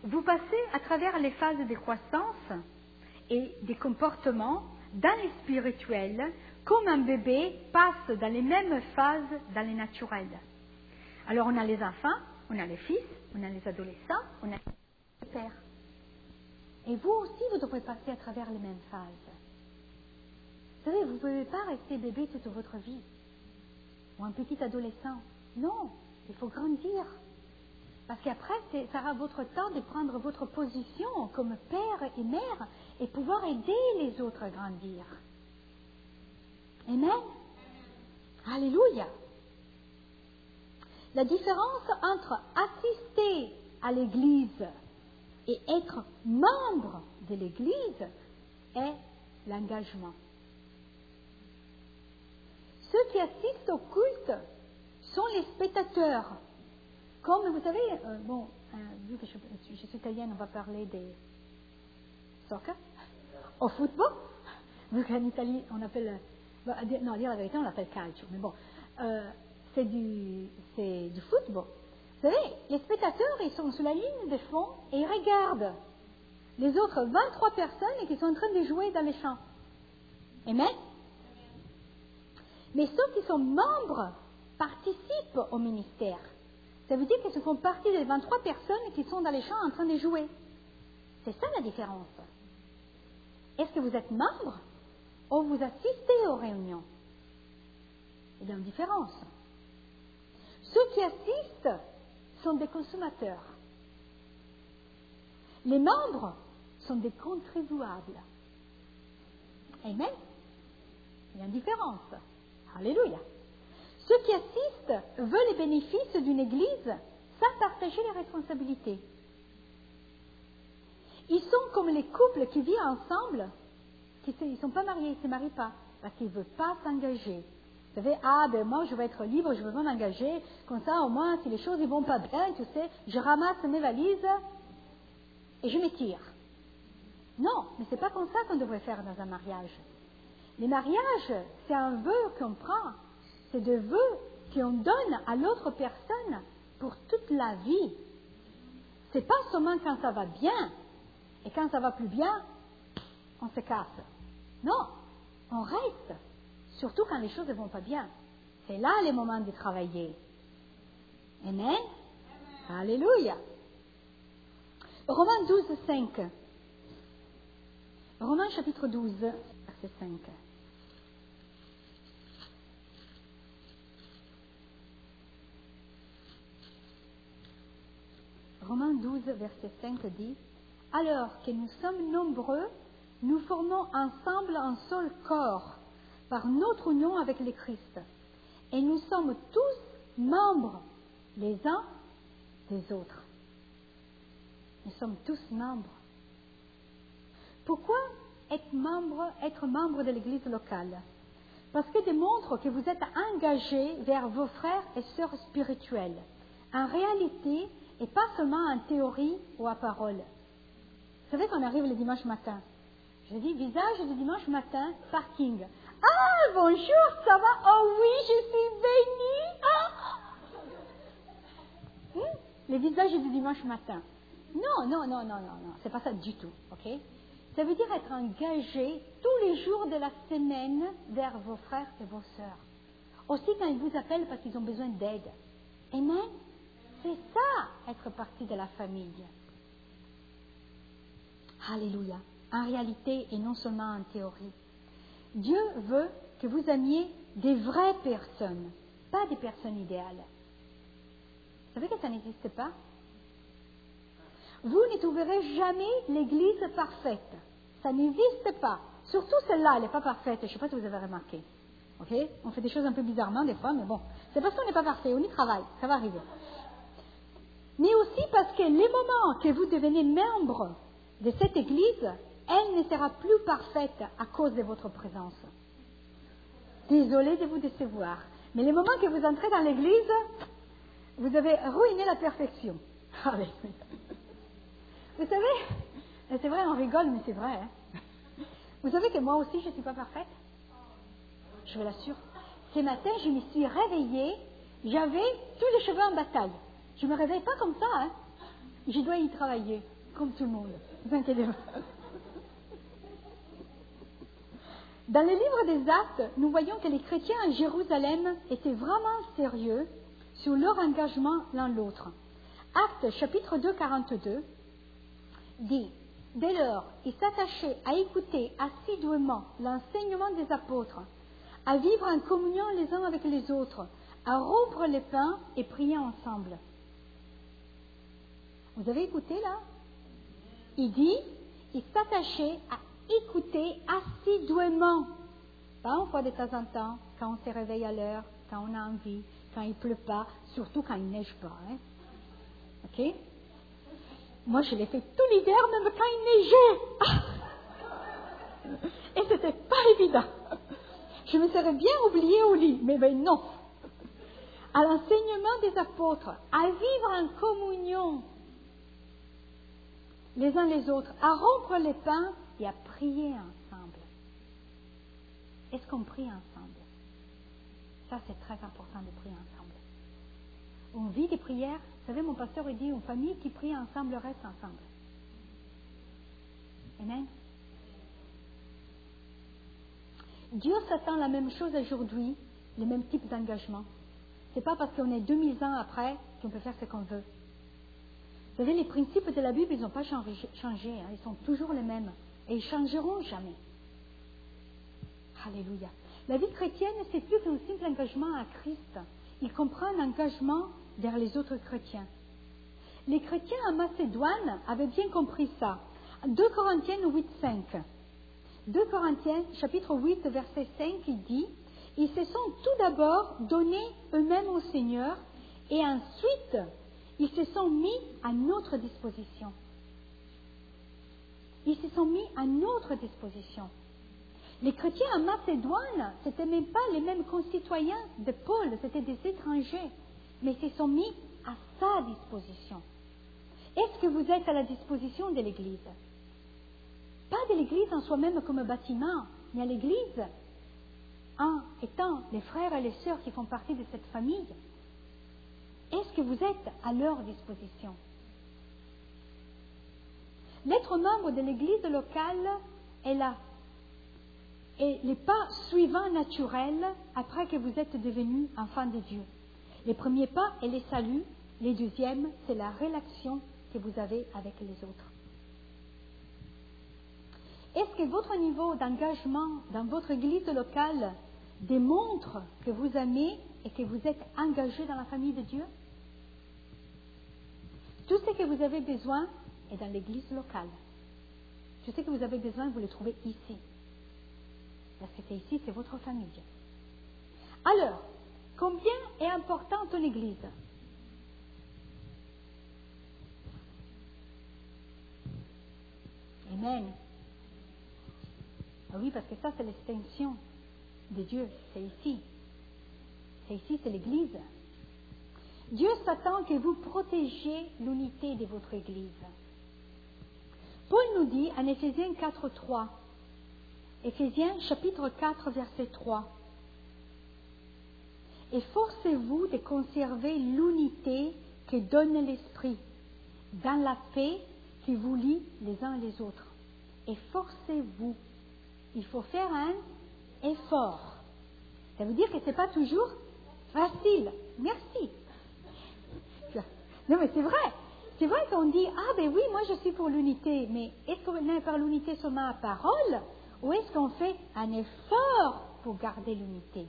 vous passez à travers les phases de croissance et des comportements dans les spirituels, comme un bébé passe dans les mêmes phases dans les naturels. Alors on a les enfants, on a les fils, on a les adolescents, on a les pères. Et vous aussi, vous devrez passer à travers les mêmes phases. Vous savez, vous ne pouvez pas rester bébé toute votre vie, ou un petit adolescent. Non, il faut grandir. Parce qu'après, c'est, ça sera votre temps de prendre votre position comme père et mère et pouvoir aider les autres à grandir. Amen. Alléluia. La différence entre assister à l'Église et être membre de l'Église est l'engagement. Ceux qui assistent au culte sont les spectateurs. Comme vous savez, euh, bon, euh, vu que je, je suis italienne, on va parler des soccer, au football. Vu qu'en Italie, on appelle, bah, non, à dire la vérité, on l'appelle calcio, mais bon, euh, c'est du, c'est du football. Vous savez, les spectateurs, ils sont sur la ligne de fond et ils regardent les autres vingt-trois personnes qui sont en train de jouer dans les champs. Amen. Mais ceux qui sont membres participent au ministère. Ça veut dire qu'ils font partie des vingt-trois personnes qui sont dans les champs en train de jouer. C'est ça la différence. Est-ce que vous êtes membre ou vous assistez aux réunions? Il y a une différence. Ceux qui assistent sont des consommateurs. Les membres sont des contribuables. Amen. Il y a une différence. Alléluia. Ceux qui assistent veulent les bénéfices d'une église sans partager les responsabilités. Ils sont comme les couples qui vivent ensemble, qui ils ne sont pas mariés, ils ne se marient pas, parce qu'ils ne veulent pas s'engager. Vous savez, ah ben moi je veux être libre, je ne veux pas m'engager, comme ça au moins si les choses ne vont pas bien, tu sais, je ramasse mes valises et je me tire. Non, mais ce n'est pas comme ça qu'on devrait faire dans un mariage. Les mariages, c'est un vœu qu'on prend. C'est des vœux qu'on donne à l'autre personne pour toute la vie. Ce n'est pas seulement quand ça va bien, et quand ça va plus bien, on se casse. Non, on reste, surtout quand les choses ne vont pas bien. C'est là le moment de travailler. Amen. Amen. Alléluia. Romains douze, cinq. Romains chapitre douze, verset cinq. Romains douze, verset cinq dit « Alors que nous sommes nombreux, nous formons ensemble un seul corps par notre union avec le Christ. Et nous sommes tous membres les uns des autres. » Nous sommes tous membres. Pourquoi être membre, être membre de l'Église locale? Parce que démontre que vous êtes engagé vers vos frères et sœurs spirituels. En réalité, et pas seulement en théorie ou à parole. Vous savez qu'on arrive le dimanche matin. Je dis visage du dimanche matin, parking. Ah, bonjour, ça va? Oh oui, je suis bénie. Ah. Hmm? Les visages du dimanche matin. Non, non, non, non, non, non, c'est pas ça du tout, ok? Ça veut dire être engagé tous les jours de la semaine vers vos frères et vos sœurs. Aussi quand ils vous appellent parce qu'ils ont besoin d'aide. Amen? C'est ça, être partie de la famille. Alléluia. En réalité et non seulement en théorie. Dieu veut que vous aimiez des vraies personnes, pas des personnes idéales. Vous savez que ça n'existe pas? Vous ne trouverez jamais l'église parfaite. Ça n'existe pas. Surtout celle-là, elle n'est pas parfaite. Je ne sais pas si vous avez remarqué. Okay? On fait des choses un peu bizarrement des fois, mais bon. C'est parce qu'on n'est pas parfait. On y travaille. Ça va arriver. Mais aussi parce que les moments que vous devenez membre de cette église, elle ne sera plus parfaite à cause de votre présence. Désolée de vous décevoir. Mais les moments que vous entrez dans l'église, vous avez ruiné la perfection. Allez. Vous savez, c'est vrai, on rigole, mais c'est vrai. Hein? Vous savez que moi aussi, je ne suis pas parfaite? Je vous l'assure. Ce matin, je me suis réveillée, j'avais tous les cheveux en bataille. Je ne me réveille pas comme ça. Hein? Je dois y travailler. comme tout le monde. Ne vous inquiétez pas. Dans le livre des Actes, nous voyons que les chrétiens à Jérusalem étaient vraiment sérieux sur leur engagement l'un l'autre. Actes chapitre deux, quarante-deux dit « Dès lors, ils s'attachaient à écouter assidûment l'enseignement des apôtres, à vivre en communion les uns avec les autres, à rompre les pains et prier ensemble. » Vous avez écouté là? Il dit « Ils s'attachaient à écouter assidûment. » Pas une fois de temps en temps, quand on se réveille à l'heure, quand on a envie, quand il ne pleut pas, surtout quand il ne neige pas. Hein? Ok? Moi, je l'ai fait tout l'hiver, même quand il neigeait. Et ce n'était pas évident. Je me serais bien oubliée au lit, mais ben non. À l'enseignement des apôtres, à vivre en communion les uns les autres, à rompre les pains et à prier ensemble. Est-ce qu'on prie ensemble? Ça, c'est très important de prier ensemble. On vit des prières. Vous savez, mon pasteur il dit, une famille qui prie ensemble reste ensemble. Amen. Dieu s'attend la même chose aujourd'hui, le même type d'engagement. Ce n'est pas parce qu'on est deux mille ans après qu'on peut faire ce qu'on veut. Vous savez, les principes de la Bible, ils n'ont pas changé, hein, ils sont toujours les mêmes. Et ils ne changeront jamais. Alléluia. La vie chrétienne, c'est plus qu'un simple engagement à Christ. Il comprend un engagement vers les autres chrétiens. Les chrétiens en Macédoine avaient bien compris ça. deux Corinthiens huit, cinq. deux Corinthiens, chapitre huit, verset cinq, il dit « Ils se sont tout d'abord donnés eux-mêmes au Seigneur et ensuite ils se sont mis à notre disposition. » Ils se sont mis à notre disposition. Les chrétiens en Macédoine, ce n'étaient même pas les mêmes concitoyens de Paul, c'était des étrangers, mais ils se sont mis à sa disposition. Est-ce que vous êtes à la disposition de l'Église? Pas de l'Église en soi-même comme un bâtiment, mais à l'Église en étant les frères et les sœurs qui font partie de cette famille. Est-ce que vous êtes à leur disposition? L'être membre de l'Église locale est là. Et les pas suivants naturels après que vous êtes devenus enfants de Dieu. Les premiers pas est les saluts, les deuxièmes, c'est la relation que vous avez avec les autres. Est-ce que votre niveau d'engagement dans votre église locale démontre que vous aimez et que vous êtes engagé dans la famille de Dieu? Tout ce que vous avez besoin est dans l'église locale. Tout ce que vous avez besoin, vous le trouvez ici. Parce que c'est ici, c'est votre famille. Alors, combien est importante ton église? Amen. Ah oui, parce que ça, c'est l'extension de Dieu. C'est ici. C'est ici, c'est l'église. Dieu s'attend que vous protégiez l'unité de votre église. Paul nous dit en Éphésiens quatre, trois, Éphésiens chapitre quatre, verset trois, « Efforcez-vous de conserver l'unité que donne l'Esprit, dans la paix qui vous lie les uns les autres. » Efforcez-vous. Il faut faire un effort. Ça veut dire que ce n'est pas toujours facile. Merci. Non, mais c'est vrai. C'est vrai qu'on dit, ah ben oui, moi je suis pour l'unité, mais est-ce qu'on est par l'unité seulement à parole, ou est-ce qu'on fait un effort pour garder l'unité?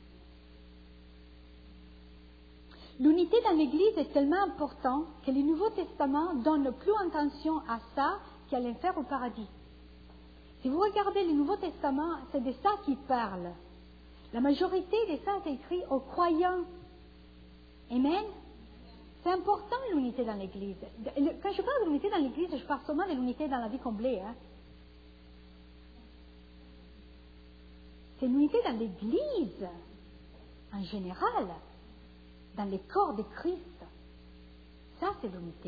L'unité dans l'Église est tellement importante que le Nouveau Testament donne plus attention à ça qu'à l'enfer au paradis. Si vous regardez le Nouveau Testament, c'est de ça qu'il parle. La majorité de ça est écrit aux croyants. Amen. C'est important l'unité dans l'Église. Quand je parle de l'unité dans l'Église, je parle seulement de l'unité dans la vie comblée. Hein. C'est l'unité dans l'Église, en général, dans les corps de Christ. Ça, c'est l'unité.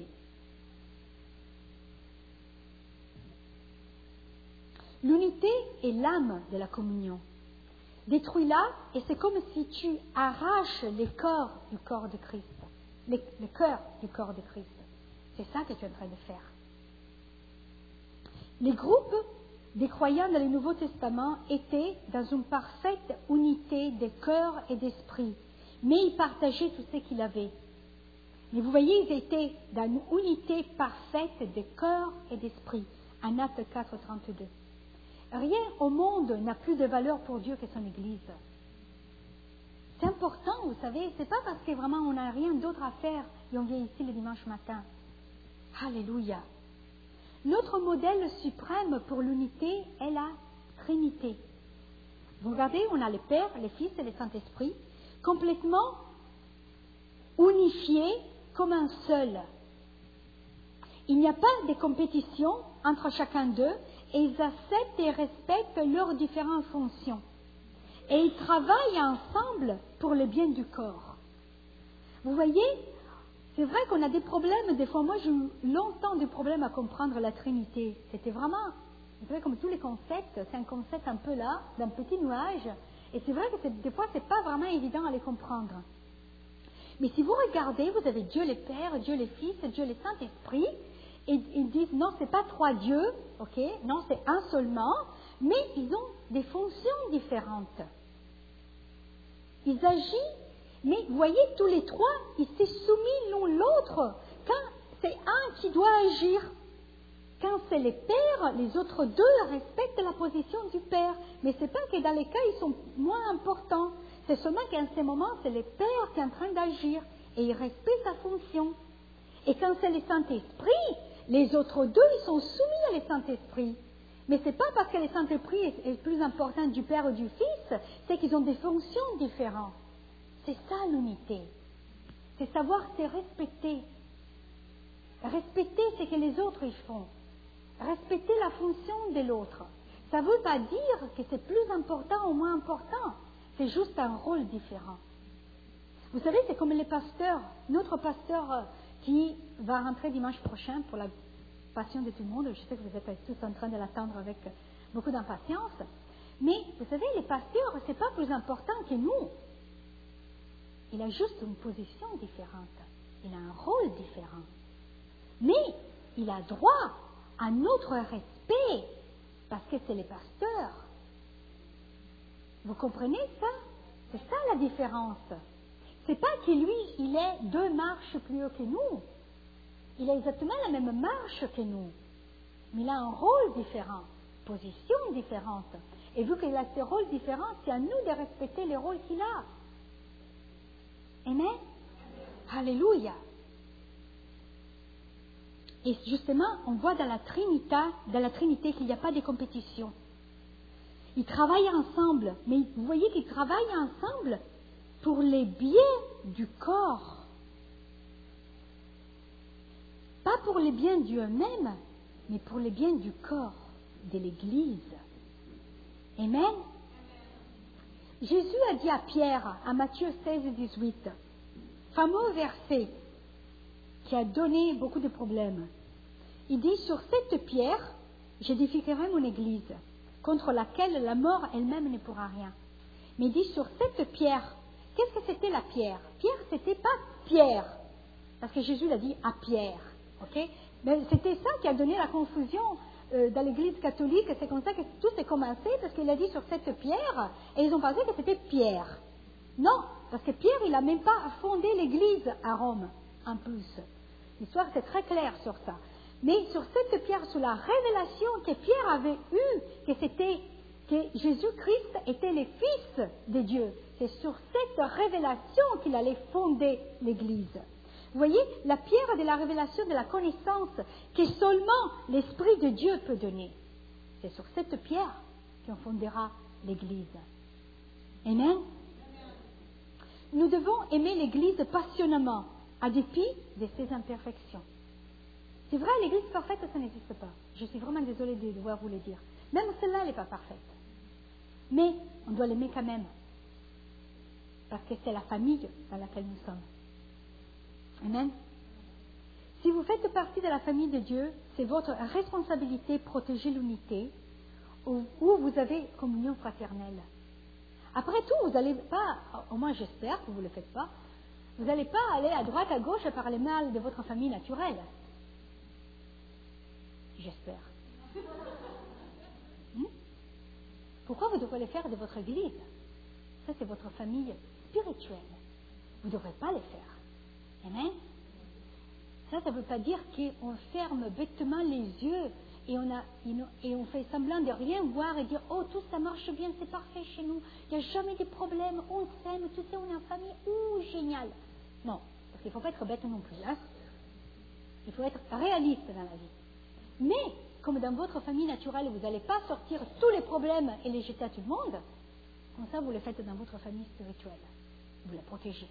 L'unité est l'âme de la communion. Détruis-la et c'est comme si tu arraches les corps du corps de Christ. Le, le cœur du corps de Christ. C'est ça que tu es en train de faire. Les groupes des croyants dans le Nouveau Testament étaient dans une parfaite unité de cœur et d'esprit, mais ils partageaient tout ce qu'ils avaient. Mais vous voyez, ils étaient dans une unité parfaite de cœur et d'esprit, en Actes quatre, trente-deux. Rien au monde n'a plus de valeur pour Dieu que son Église. C'est important, vous savez, c'est pas parce que vraiment on n'a rien d'autre à faire et on vient ici le dimanche matin. Alléluia. Notre modèle suprême pour l'unité est la Trinité. Vous regardez, on a le Père, le Fils et le Saint-Esprit, complètement unifiés comme un seul. Il n'y a pas de compétition entre chacun d'eux et ils acceptent et respectent leurs différentes fonctions. Et ils travaillent ensemble pour le bien du corps. Vous voyez, c'est vrai qu'on a des problèmes, des fois, moi j'ai eu longtemps des problèmes à comprendre la Trinité. C'était vraiment, vous savez, comme tous les concepts, c'est un concept un peu là, d'un petit nuage, et c'est vrai que des fois c'est pas vraiment évident à les comprendre. Mais si vous regardez, vous avez Dieu le Père, Dieu le Fils, Dieu le Saint-Esprit, et ils disent non, c'est pas trois dieux, ok, non, c'est un seulement, mais ils ont des fonctions différentes. Ils agissent. Mais vous voyez, tous les trois, ils se soumis l'un l'autre. Quand c'est un qui doit agir, quand c'est le Père, les autres deux respectent la position du Père. Mais ce n'est pas que dans les cas, ils sont moins importants. C'est seulement qu'à ce moment, c'est le Père qui est en train d'agir et il respecte sa fonction. Et quand c'est le Saint-Esprit, les autres deux, ils sont soumis au Saint-Esprit. Mais ce n'est pas parce que le Saint-Esprit est plus important du Père ou du Fils, c'est qu'ils ont des fonctions différentes. C'est ça l'unité. C'est savoir se respecter. Respecter ce que les autres y font. Respecter la fonction de l'autre. Ça ne veut pas dire que c'est plus important ou moins important. C'est juste un rôle différent. Vous savez, c'est comme les pasteurs. Notre pasteur qui va rentrer dimanche prochain pour la passion de tout le monde. Je sais que vous êtes tous en train de l'attendre avec beaucoup d'impatience. Mais vous savez, les pasteurs, ce n'est pas plus important que nous. Il a juste une position différente. Il a un rôle différent. Mais il a droit à notre respect parce que c'est le pasteur. Vous comprenez ça? C'est ça la différence. C'est pas que lui, il est deux marches plus haut que nous. Il a exactement la même marche que nous. Mais il a un rôle différent, position différente. Et vu qu'il a ce rôle différent, c'est à nous de respecter les rôles qu'il a. Amen. Alléluia. Et justement, on voit dans la Trinité, dans la Trinité qu'il n'y a pas de compétition. Ils travaillent ensemble, mais vous voyez qu'ils travaillent ensemble pour les biens du corps. Pas pour les biens d'eux-mêmes, mais pour les biens du corps, de l'Église. Amen. Jésus a dit à Pierre, à Matthieu seize, dix-huit, fameux verset qui a donné beaucoup de problèmes. Il dit, sur cette pierre, j'édifierai mon Église, contre laquelle la mort elle-même ne pourra rien. Mais il dit, sur cette pierre, qu'est-ce que c'était la pierre? Pierre, c'était pas Pierre, parce que Jésus l'a dit à Pierre. Okay? Mais c'était ça qui a donné la confusion euh, dans l'Église catholique. C'est comme ça que tout s'est commencé, parce qu'il a dit sur cette pierre, et ils ont pensé que c'était Pierre. Non, parce que Pierre, il n'a même pas fondé l'Église à Rome, en plus. L'histoire, c'est très clair sur ça. Mais sur cette pierre, sur la révélation que Pierre avait eue, que c'était que Jésus-Christ était le Fils de Dieu, c'est sur cette révélation qu'il allait fonder l'Église. Vous voyez, la pierre de la révélation de la connaissance que seulement l'Esprit de Dieu peut donner. C'est sur cette pierre qu'on fondera l'Église. Amen. Nous devons aimer l'Église passionnément, à dépit de ses imperfections. C'est vrai, l'Église parfaite, ça n'existe pas. Je suis vraiment désolée de devoir vous le dire. Même celle-là, elle n'est pas parfaite. Mais on doit l'aimer quand même. Parce que c'est la famille dans laquelle nous sommes. Amen. Si vous faites partie de la famille de Dieu, c'est votre responsabilité de protéger l'unité où, où vous avez communion fraternelle. Après tout, vous n'allez pas, au moins j'espère que vous ne le faites pas, vous n'allez pas aller à droite, à gauche et parler mal de votre famille naturelle. J'espère. Hmm? Pourquoi vous devrez le faire de votre église? Ça, c'est votre famille spirituelle. Vous ne devrez pas le faire. Amen? Ça, ça ne veut pas dire qu'on ferme bêtement les yeux et on, a, et on fait semblant de rien voir et dire « Oh, tout ça marche bien, c'est parfait chez nous, il n'y a jamais de problème, on s'aime, tu sais, on est en famille, ouh, génial !» Non, parce qu'il ne faut pas être bête non plus. Hein? Il faut être réaliste dans la vie. Mais, comme dans votre famille naturelle, vous n'allez pas sortir tous les problèmes et les jeter à tout le monde, comme ça, vous le faites dans votre famille spirituelle. Vous la protégez.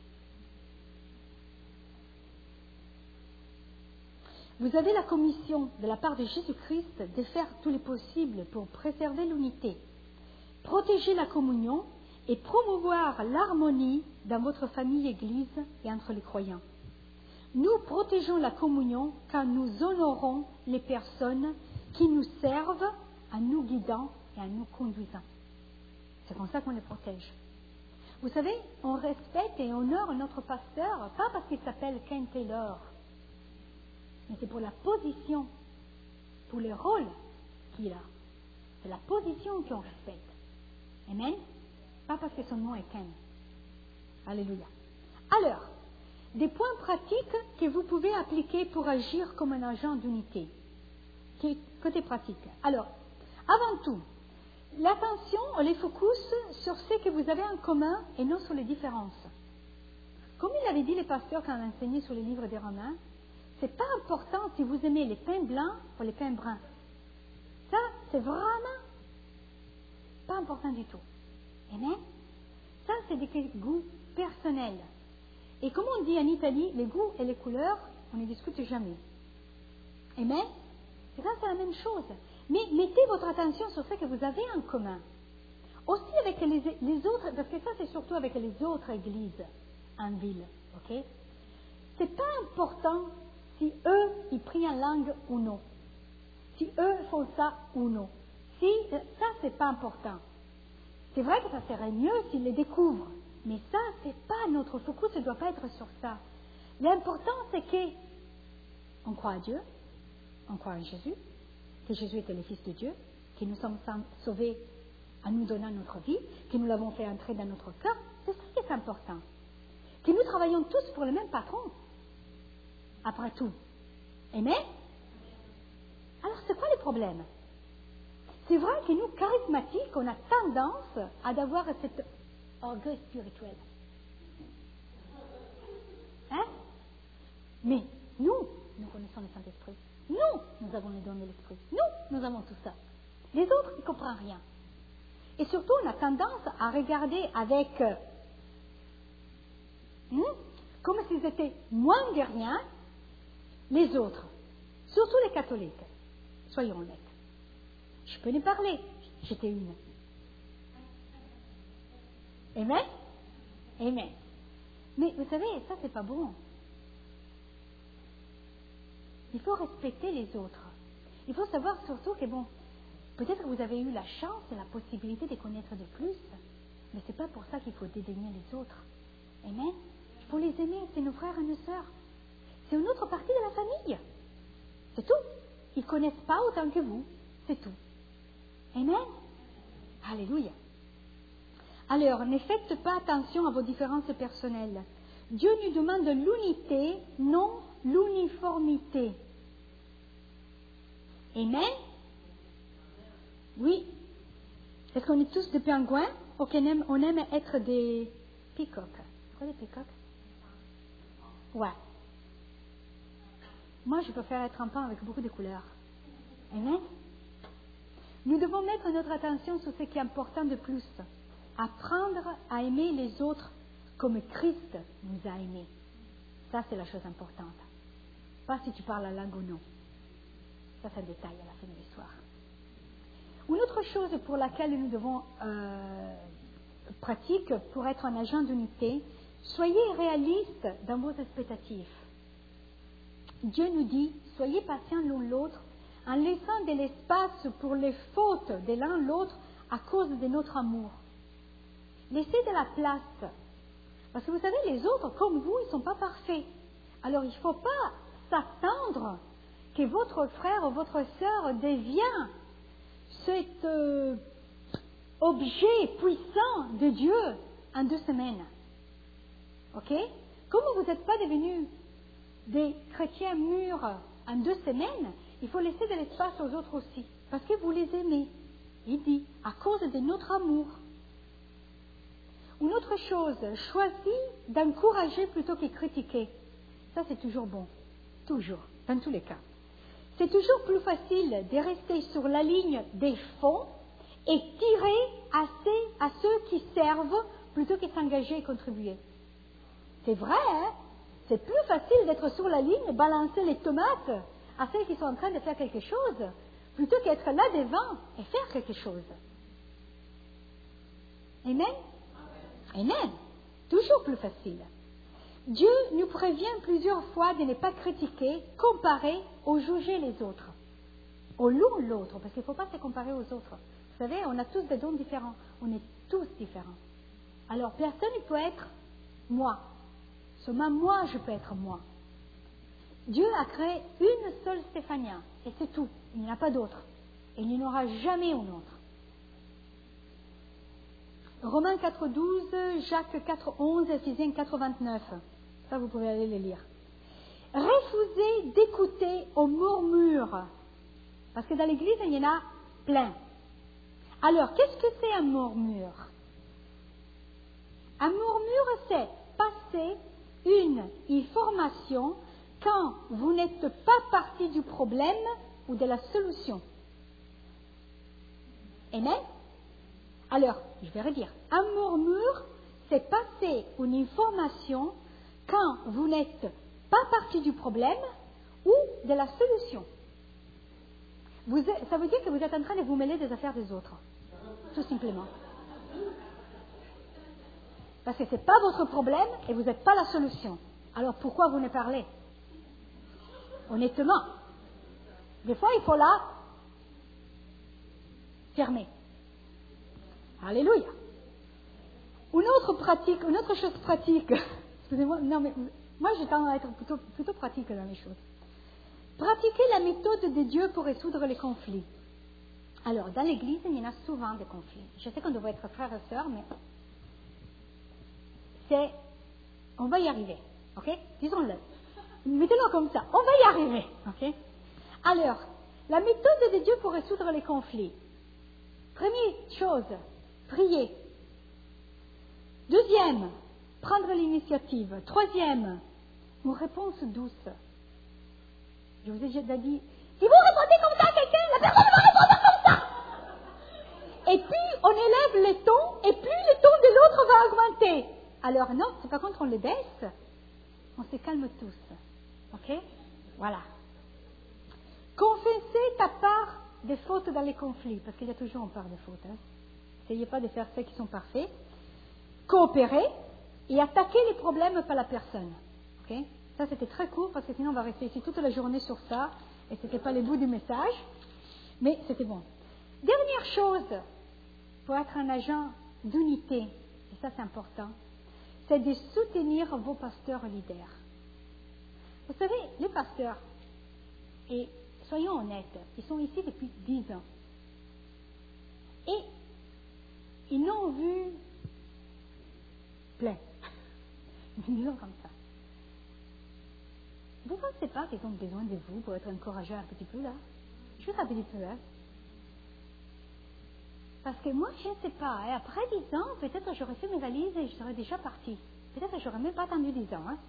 Vous avez la commission de la part de Jésus-Christ de faire tout le possible pour préserver l'unité, protéger la communion et promouvoir l'harmonie dans votre famille Église et entre les croyants. Nous protégeons la communion quand nous honorons les personnes qui nous servent en nous guidant et en nous conduisant. C'est comme ça qu'on les protège. Vous savez, on respecte et honore notre pasteur, pas parce qu'il s'appelle Ken Taylor, mais c'est pour la position, pour le rôle qu'il a. C'est la position qu'on respecte. Amen? Pas parce que son nom est Ken. Alléluia. Alors, des points pratiques que vous pouvez appliquer pour agir comme un agent d'unité. Côté pratique. Alors, avant tout, l'attention, on les focus sur ce que vous avez en commun et non sur les différences. Comme il avait dit le pasteur quand on enseignait sur les livres des Romains, c'est pas important si vous aimez les pains blancs ou les pains bruns. Ça, c'est vraiment pas important du tout. Amen? Ça, c'est des goûts personnels. Et comme on dit en Italie, les goûts et les couleurs, on ne discute jamais. Amen? Et ça, c'est la même chose. Mais mettez votre attention sur ce que vous avez en commun. Aussi avec les, les autres, parce que ça, c'est surtout avec les autres églises en ville. Ok? C'est pas important si eux, ils prient en langue ou non. Si eux font ça ou non. Si, ça, c'est pas important. C'est vrai que ça serait mieux s'ils les découvrent. Mais ça, c'est pas notre focus, ça ne doit pas être sur ça. L'important, c'est que on croit à Dieu, on croit en Jésus, que Jésus était le Fils de Dieu, que nous sommes sauvés en nous donnant notre vie, que nous l'avons fait entrer dans notre cœur. C'est ça qui est important. Que nous travaillons tous pour le même patron. Après tout. Amen? Alors, c'est quoi le problème? C'est vrai que nous, charismatiques, on a tendance à avoir cet orgueil spirituel. Hein? Mais nous, nous connaissons le Saint-Esprit. Nous, nous avons les dons de l'Esprit. Nous, nous avons tout ça. Les autres, ils ne comprennent rien. Et surtout, on a tendance à regarder avec... Euh, hmm, comme s'ils étaient moins de rien, les autres. Surtout les catholiques. Soyons honnêtes. Je peux les parler. J'étais une. Amen? Amen. Mais vous savez, ça, c'est pas bon. Il faut respecter les autres. Il faut savoir surtout que, bon, peut-être que vous avez eu la chance et la possibilité de connaître de plus, mais ce n'est pas pour ça qu'il faut dédaigner les autres. Amen? Il faut les aimer, c'est nos frères et nos sœurs. C'est une autre partie de la famille. C'est tout. Ils ne connaissent pas autant que vous. C'est tout. Amen? Alléluia. Alors, ne faites pas attention à vos différences personnelles. Dieu nous demande l'unité, non l'uniformité. Amen? Oui. Est-ce qu'on est tous des pingouins ou qu'on aime, on aime être des peacocks? C'est quoi des peacocks? Ouais. Moi, je préfère être un pain avec beaucoup de couleurs. Amen? Nous devons mettre notre attention sur ce qui est important de plus. Apprendre à aimer les autres comme Christ nous a aimés. Ça, c'est la chose importante. Pas si tu parles la langue ou non. Ça, c'est un détail à la fin de l'histoire. Une autre chose pour laquelle nous devons euh, pratiquer pour être un agent d'unité, soyez réalistes dans vos expectatives. Dieu nous dit, soyez patients l'un l'autre en laissant de l'espace pour les fautes de l'un l'autre à cause de notre amour. Laissez de la place. Parce que vous savez, les autres, comme vous, ils ne sont pas parfaits. Alors, il ne faut pas s'attendre que votre frère ou votre sœur devient cet euh, objet puissant de Dieu en deux semaines. Ok? Comme vous n'êtes pas devenus des chrétiens mûrs en deux semaines, il faut laisser de l'espace aux autres aussi, parce que vous les aimez. Il dit, à cause de notre amour. Une autre chose, choisis d'encourager plutôt que critiquer. Ça, c'est toujours bon. Toujours, dans tous les cas. C'est toujours plus facile de rester sur la ligne des fonds et tirer assez à ceux qui servent plutôt que s'engager et contribuer. C'est vrai, hein? C'est plus facile d'être sur la ligne, balancer les tomates à ceux qui sont en train de faire quelque chose, plutôt qu'être là devant et faire quelque chose. Amen? Amen. Toujours plus facile. Dieu nous prévient plusieurs fois de ne pas critiquer, comparer ou juger les autres. Ou l'un l'autre, parce qu'il ne faut pas se comparer aux autres. Vous savez, on a tous des dons différents. On est tous différents. Alors, personne ne peut être moi. Seulement moi, je peux être moi. Dieu a créé une seule Stéphania, et c'est tout. Il n'y en a pas d'autre. Et il n'y en aura jamais une autre. Romains quatre, douze, Jacques quatre, onze, Éphésiens quatre, vingt-neuf. Ça, vous pouvez aller les lire. Refusez d'écouter aux murmures. Parce que dans l'Église, il y en a plein. Alors, qu'est-ce que c'est un murmure? Un murmure, c'est passer une information quand vous n'êtes pas partie du problème ou de la solution. Amen? Alors, je vais redire. Un murmure, c'est passer une information quand vous n'êtes pas partie du problème ou de la solution. Vous êtes, ça veut dire que vous êtes en train de vous mêler des affaires des autres. Tout simplement. Parce que ce n'est pas votre problème et vous n'êtes pas la solution. Alors pourquoi vous ne parlez? Honnêtement. Des fois, il faut la fermer. Alléluia. Une autre pratique, une autre chose pratique. Excusez-moi, non mais moi j'ai tendance à être plutôt, plutôt pratique dans les choses. Pratiquer la méthode de Dieu pour résoudre les conflits. Alors, dans l'Église, il y en a souvent des conflits. Je sais qu'on doit être frères et sœurs, mais c'est, on va y arriver, ok? Disons-le. Mettez-le comme ça, on va y arriver, ok? Alors, la méthode de Dieu pour résoudre les conflits. Première chose, prier. Deuxième, prendre l'initiative. Troisième, une réponse douce. Je vous ai déjà dit, si vous répondez comme ça à quelqu'un, la personne va répondre comme ça. Et puis, on élève les tons, et plus le ton de l'autre va augmenter. Alors non, c'est pas contre on les baisse, on se calme tous. Ok? Voilà. Confessez ta part des fautes dans les conflits, parce qu'il y a toujours une part de fautes. Hein. N'essayez pas de faire ceux qui sont parfaits. Coopérez et attaquez les problèmes par la personne. Ok? Ça, c'était très court, parce que sinon on va rester ici toute la journée sur ça, et ce n'était pas le bout du message, mais c'était bon. Dernière chose, pour être un agent d'unité, et ça c'est important, c'est de soutenir vos pasteurs leaders. Vous savez, les pasteurs, et soyons honnêtes, ils sont ici depuis dix ans. Et ils n'ont vu plein. Disons comme ça. Vous ne pensez pas qu'ils ont besoin de vous pour être encouragés un petit peu là? Juste un petit peu, hein? Parce que moi, je ne sais pas. Hein, après dix ans, peut-être j'aurais fait mes valises et je serais déjà partie. Peut-être que je n'aurais même pas attendu dix ans. Hein.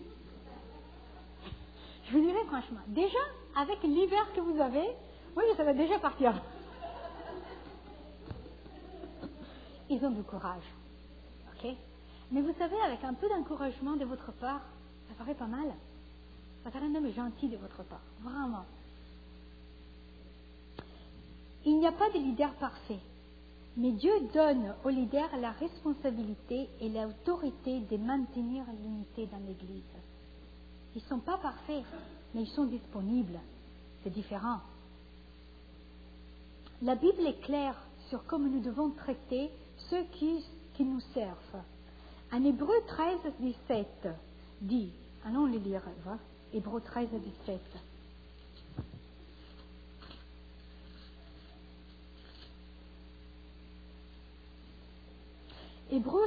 Je vous dirais franchement, déjà, avec l'hiver que vous avez, moi, je serais déjà partie avant. Ils ont du courage. Ok? Mais vous savez, avec un peu d'encouragement de votre part, ça paraît pas mal. Ça paraît même gentil de votre part. Vraiment. Il n'y a pas de leader parfait. Mais Dieu donne aux leaders la responsabilité et l'autorité de maintenir l'unité dans l'Église. Ils ne sont pas parfaits, mais ils sont disponibles. C'est différent. La Bible est claire sur comment nous devons traiter ceux qui, qui nous servent. En Hébreu treize, dix-sept, dit, allons le lire, va, Hébreu treize, dix-sept.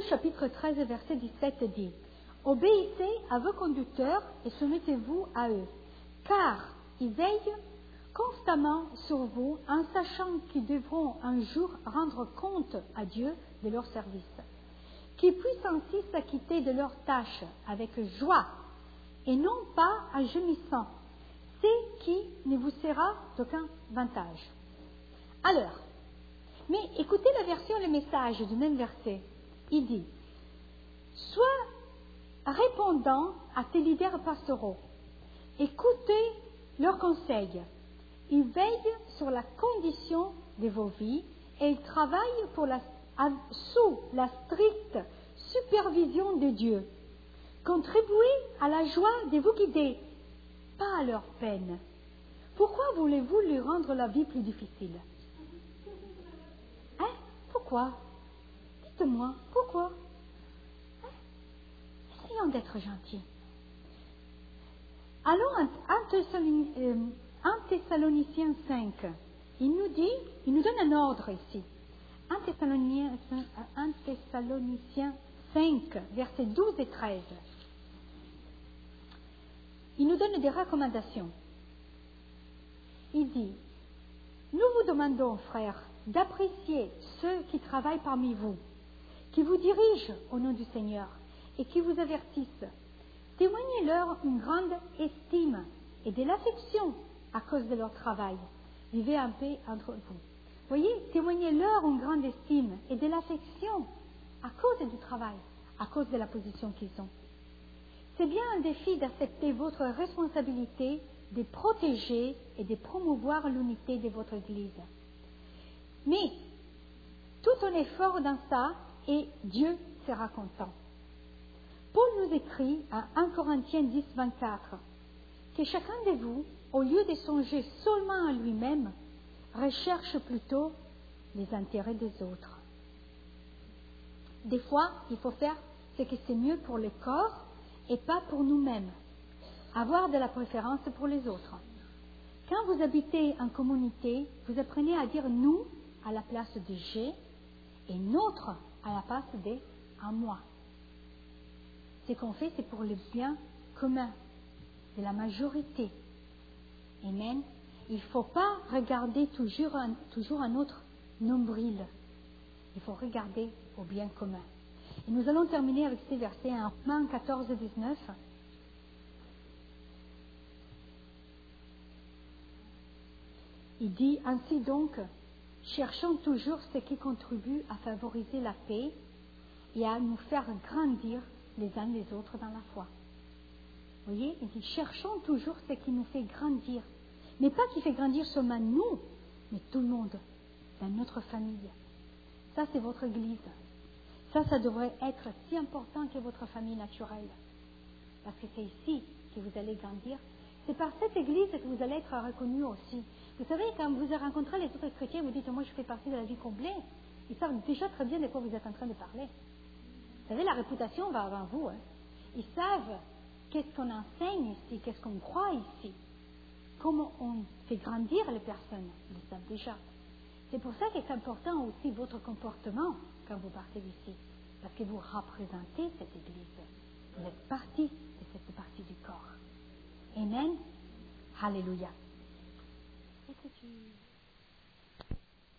chapitre treize, verset dix-sept dit « Obéissez à vos conducteurs et soumettez-vous à eux, car ils veillent constamment sur vous en sachant qu'ils devront un jour rendre compte à Dieu de leur service. Qu'ils puissent ainsi s'acquitter de leurs tâches avec joie et non pas en gémissant, ce qui ne vous sera d'aucun avantage. » Alors, mais écoutez la version, le message du même verset. Il dit « Sois répondant à tes leaders pastoraux. Écoutez leurs conseils. Ils veillent sur la condition de vos vies et ils travaillent pour la, sous la stricte supervision de Dieu. Contribuez à la joie de vous guider, pas à leur peine. Pourquoi voulez-vous lui rendre la vie plus difficile? Hein? Pourquoi? Dites-moi, pourquoi? Hein? Essayons d'être gentils. Allons en Thessaloniciens cinq. Il nous dit, il nous donne un ordre ici. un Thessaloniciens cinq, versets douze et treize. Il nous donne des recommandations. Il dit, nous vous demandons, frères, d'apprécier ceux qui travaillent parmi vous, qui vous dirigent au nom du Seigneur et qui vous avertissent. Témoignez-leur une grande estime et de l'affection à cause de leur travail. Vivez en paix entre vous. Voyez, témoignez-leur une grande estime et de l'affection à cause du travail, à cause de la position qu'ils ont. C'est bien un défi d'accepter votre responsabilité de protéger et de promouvoir l'unité de votre Église. Mais tout un effort dans ça et Dieu sera content. Paul nous écrit à un Corinthiens dix, vingt-quatre que chacun de vous, au lieu de songer seulement à lui-même, recherche plutôt les intérêts des autres. Des fois, il faut faire ce que c'est mieux pour le corps et pas pour nous-mêmes. Avoir de la préférence pour les autres. Quand vous habitez en communauté, vous apprenez à dire nous à la place de j'ai et notre à la place de à moi. Ce qu'on fait, c'est pour le bien commun de la majorité. Amen. Il ne faut pas regarder toujours un, toujours un autre nombril. Il faut regarder au bien commun. Et nous allons terminer avec ces versets en Romains quatorze, dix-neuf. Il dit ainsi donc, cherchons toujours ce qui contribue à favoriser la paix et à nous faire grandir les uns les autres dans la foi. Vous voyez, il dit cherchons toujours ce qui nous fait grandir. Mais pas qui fait grandir seulement nous, mais tout le monde, dans notre famille. Ça, c'est votre Église. Ça, ça devrait être si important que votre famille naturelle. Parce que c'est ici que vous allez grandir. C'est par cette Église que vous allez être reconnu aussi. Vous savez, quand vous rencontrez les autres chrétiens, vous dites, moi je fais partie de la vie complète. Ils savent déjà très bien de quoi vous êtes en train de parler. Vous savez, la réputation va avant vous. Hein. Ils savent qu'est-ce qu'on enseigne ici, qu'est-ce qu'on croit ici. Comment on fait grandir les personnes. Ils le savent déjà. C'est pour ça que c'est important aussi votre comportement quand vous partez d'ici. Parce que vous représentez cette Église. Vous êtes partie de cette partie du corps. Amen. Alléluia. Est-ce que tu...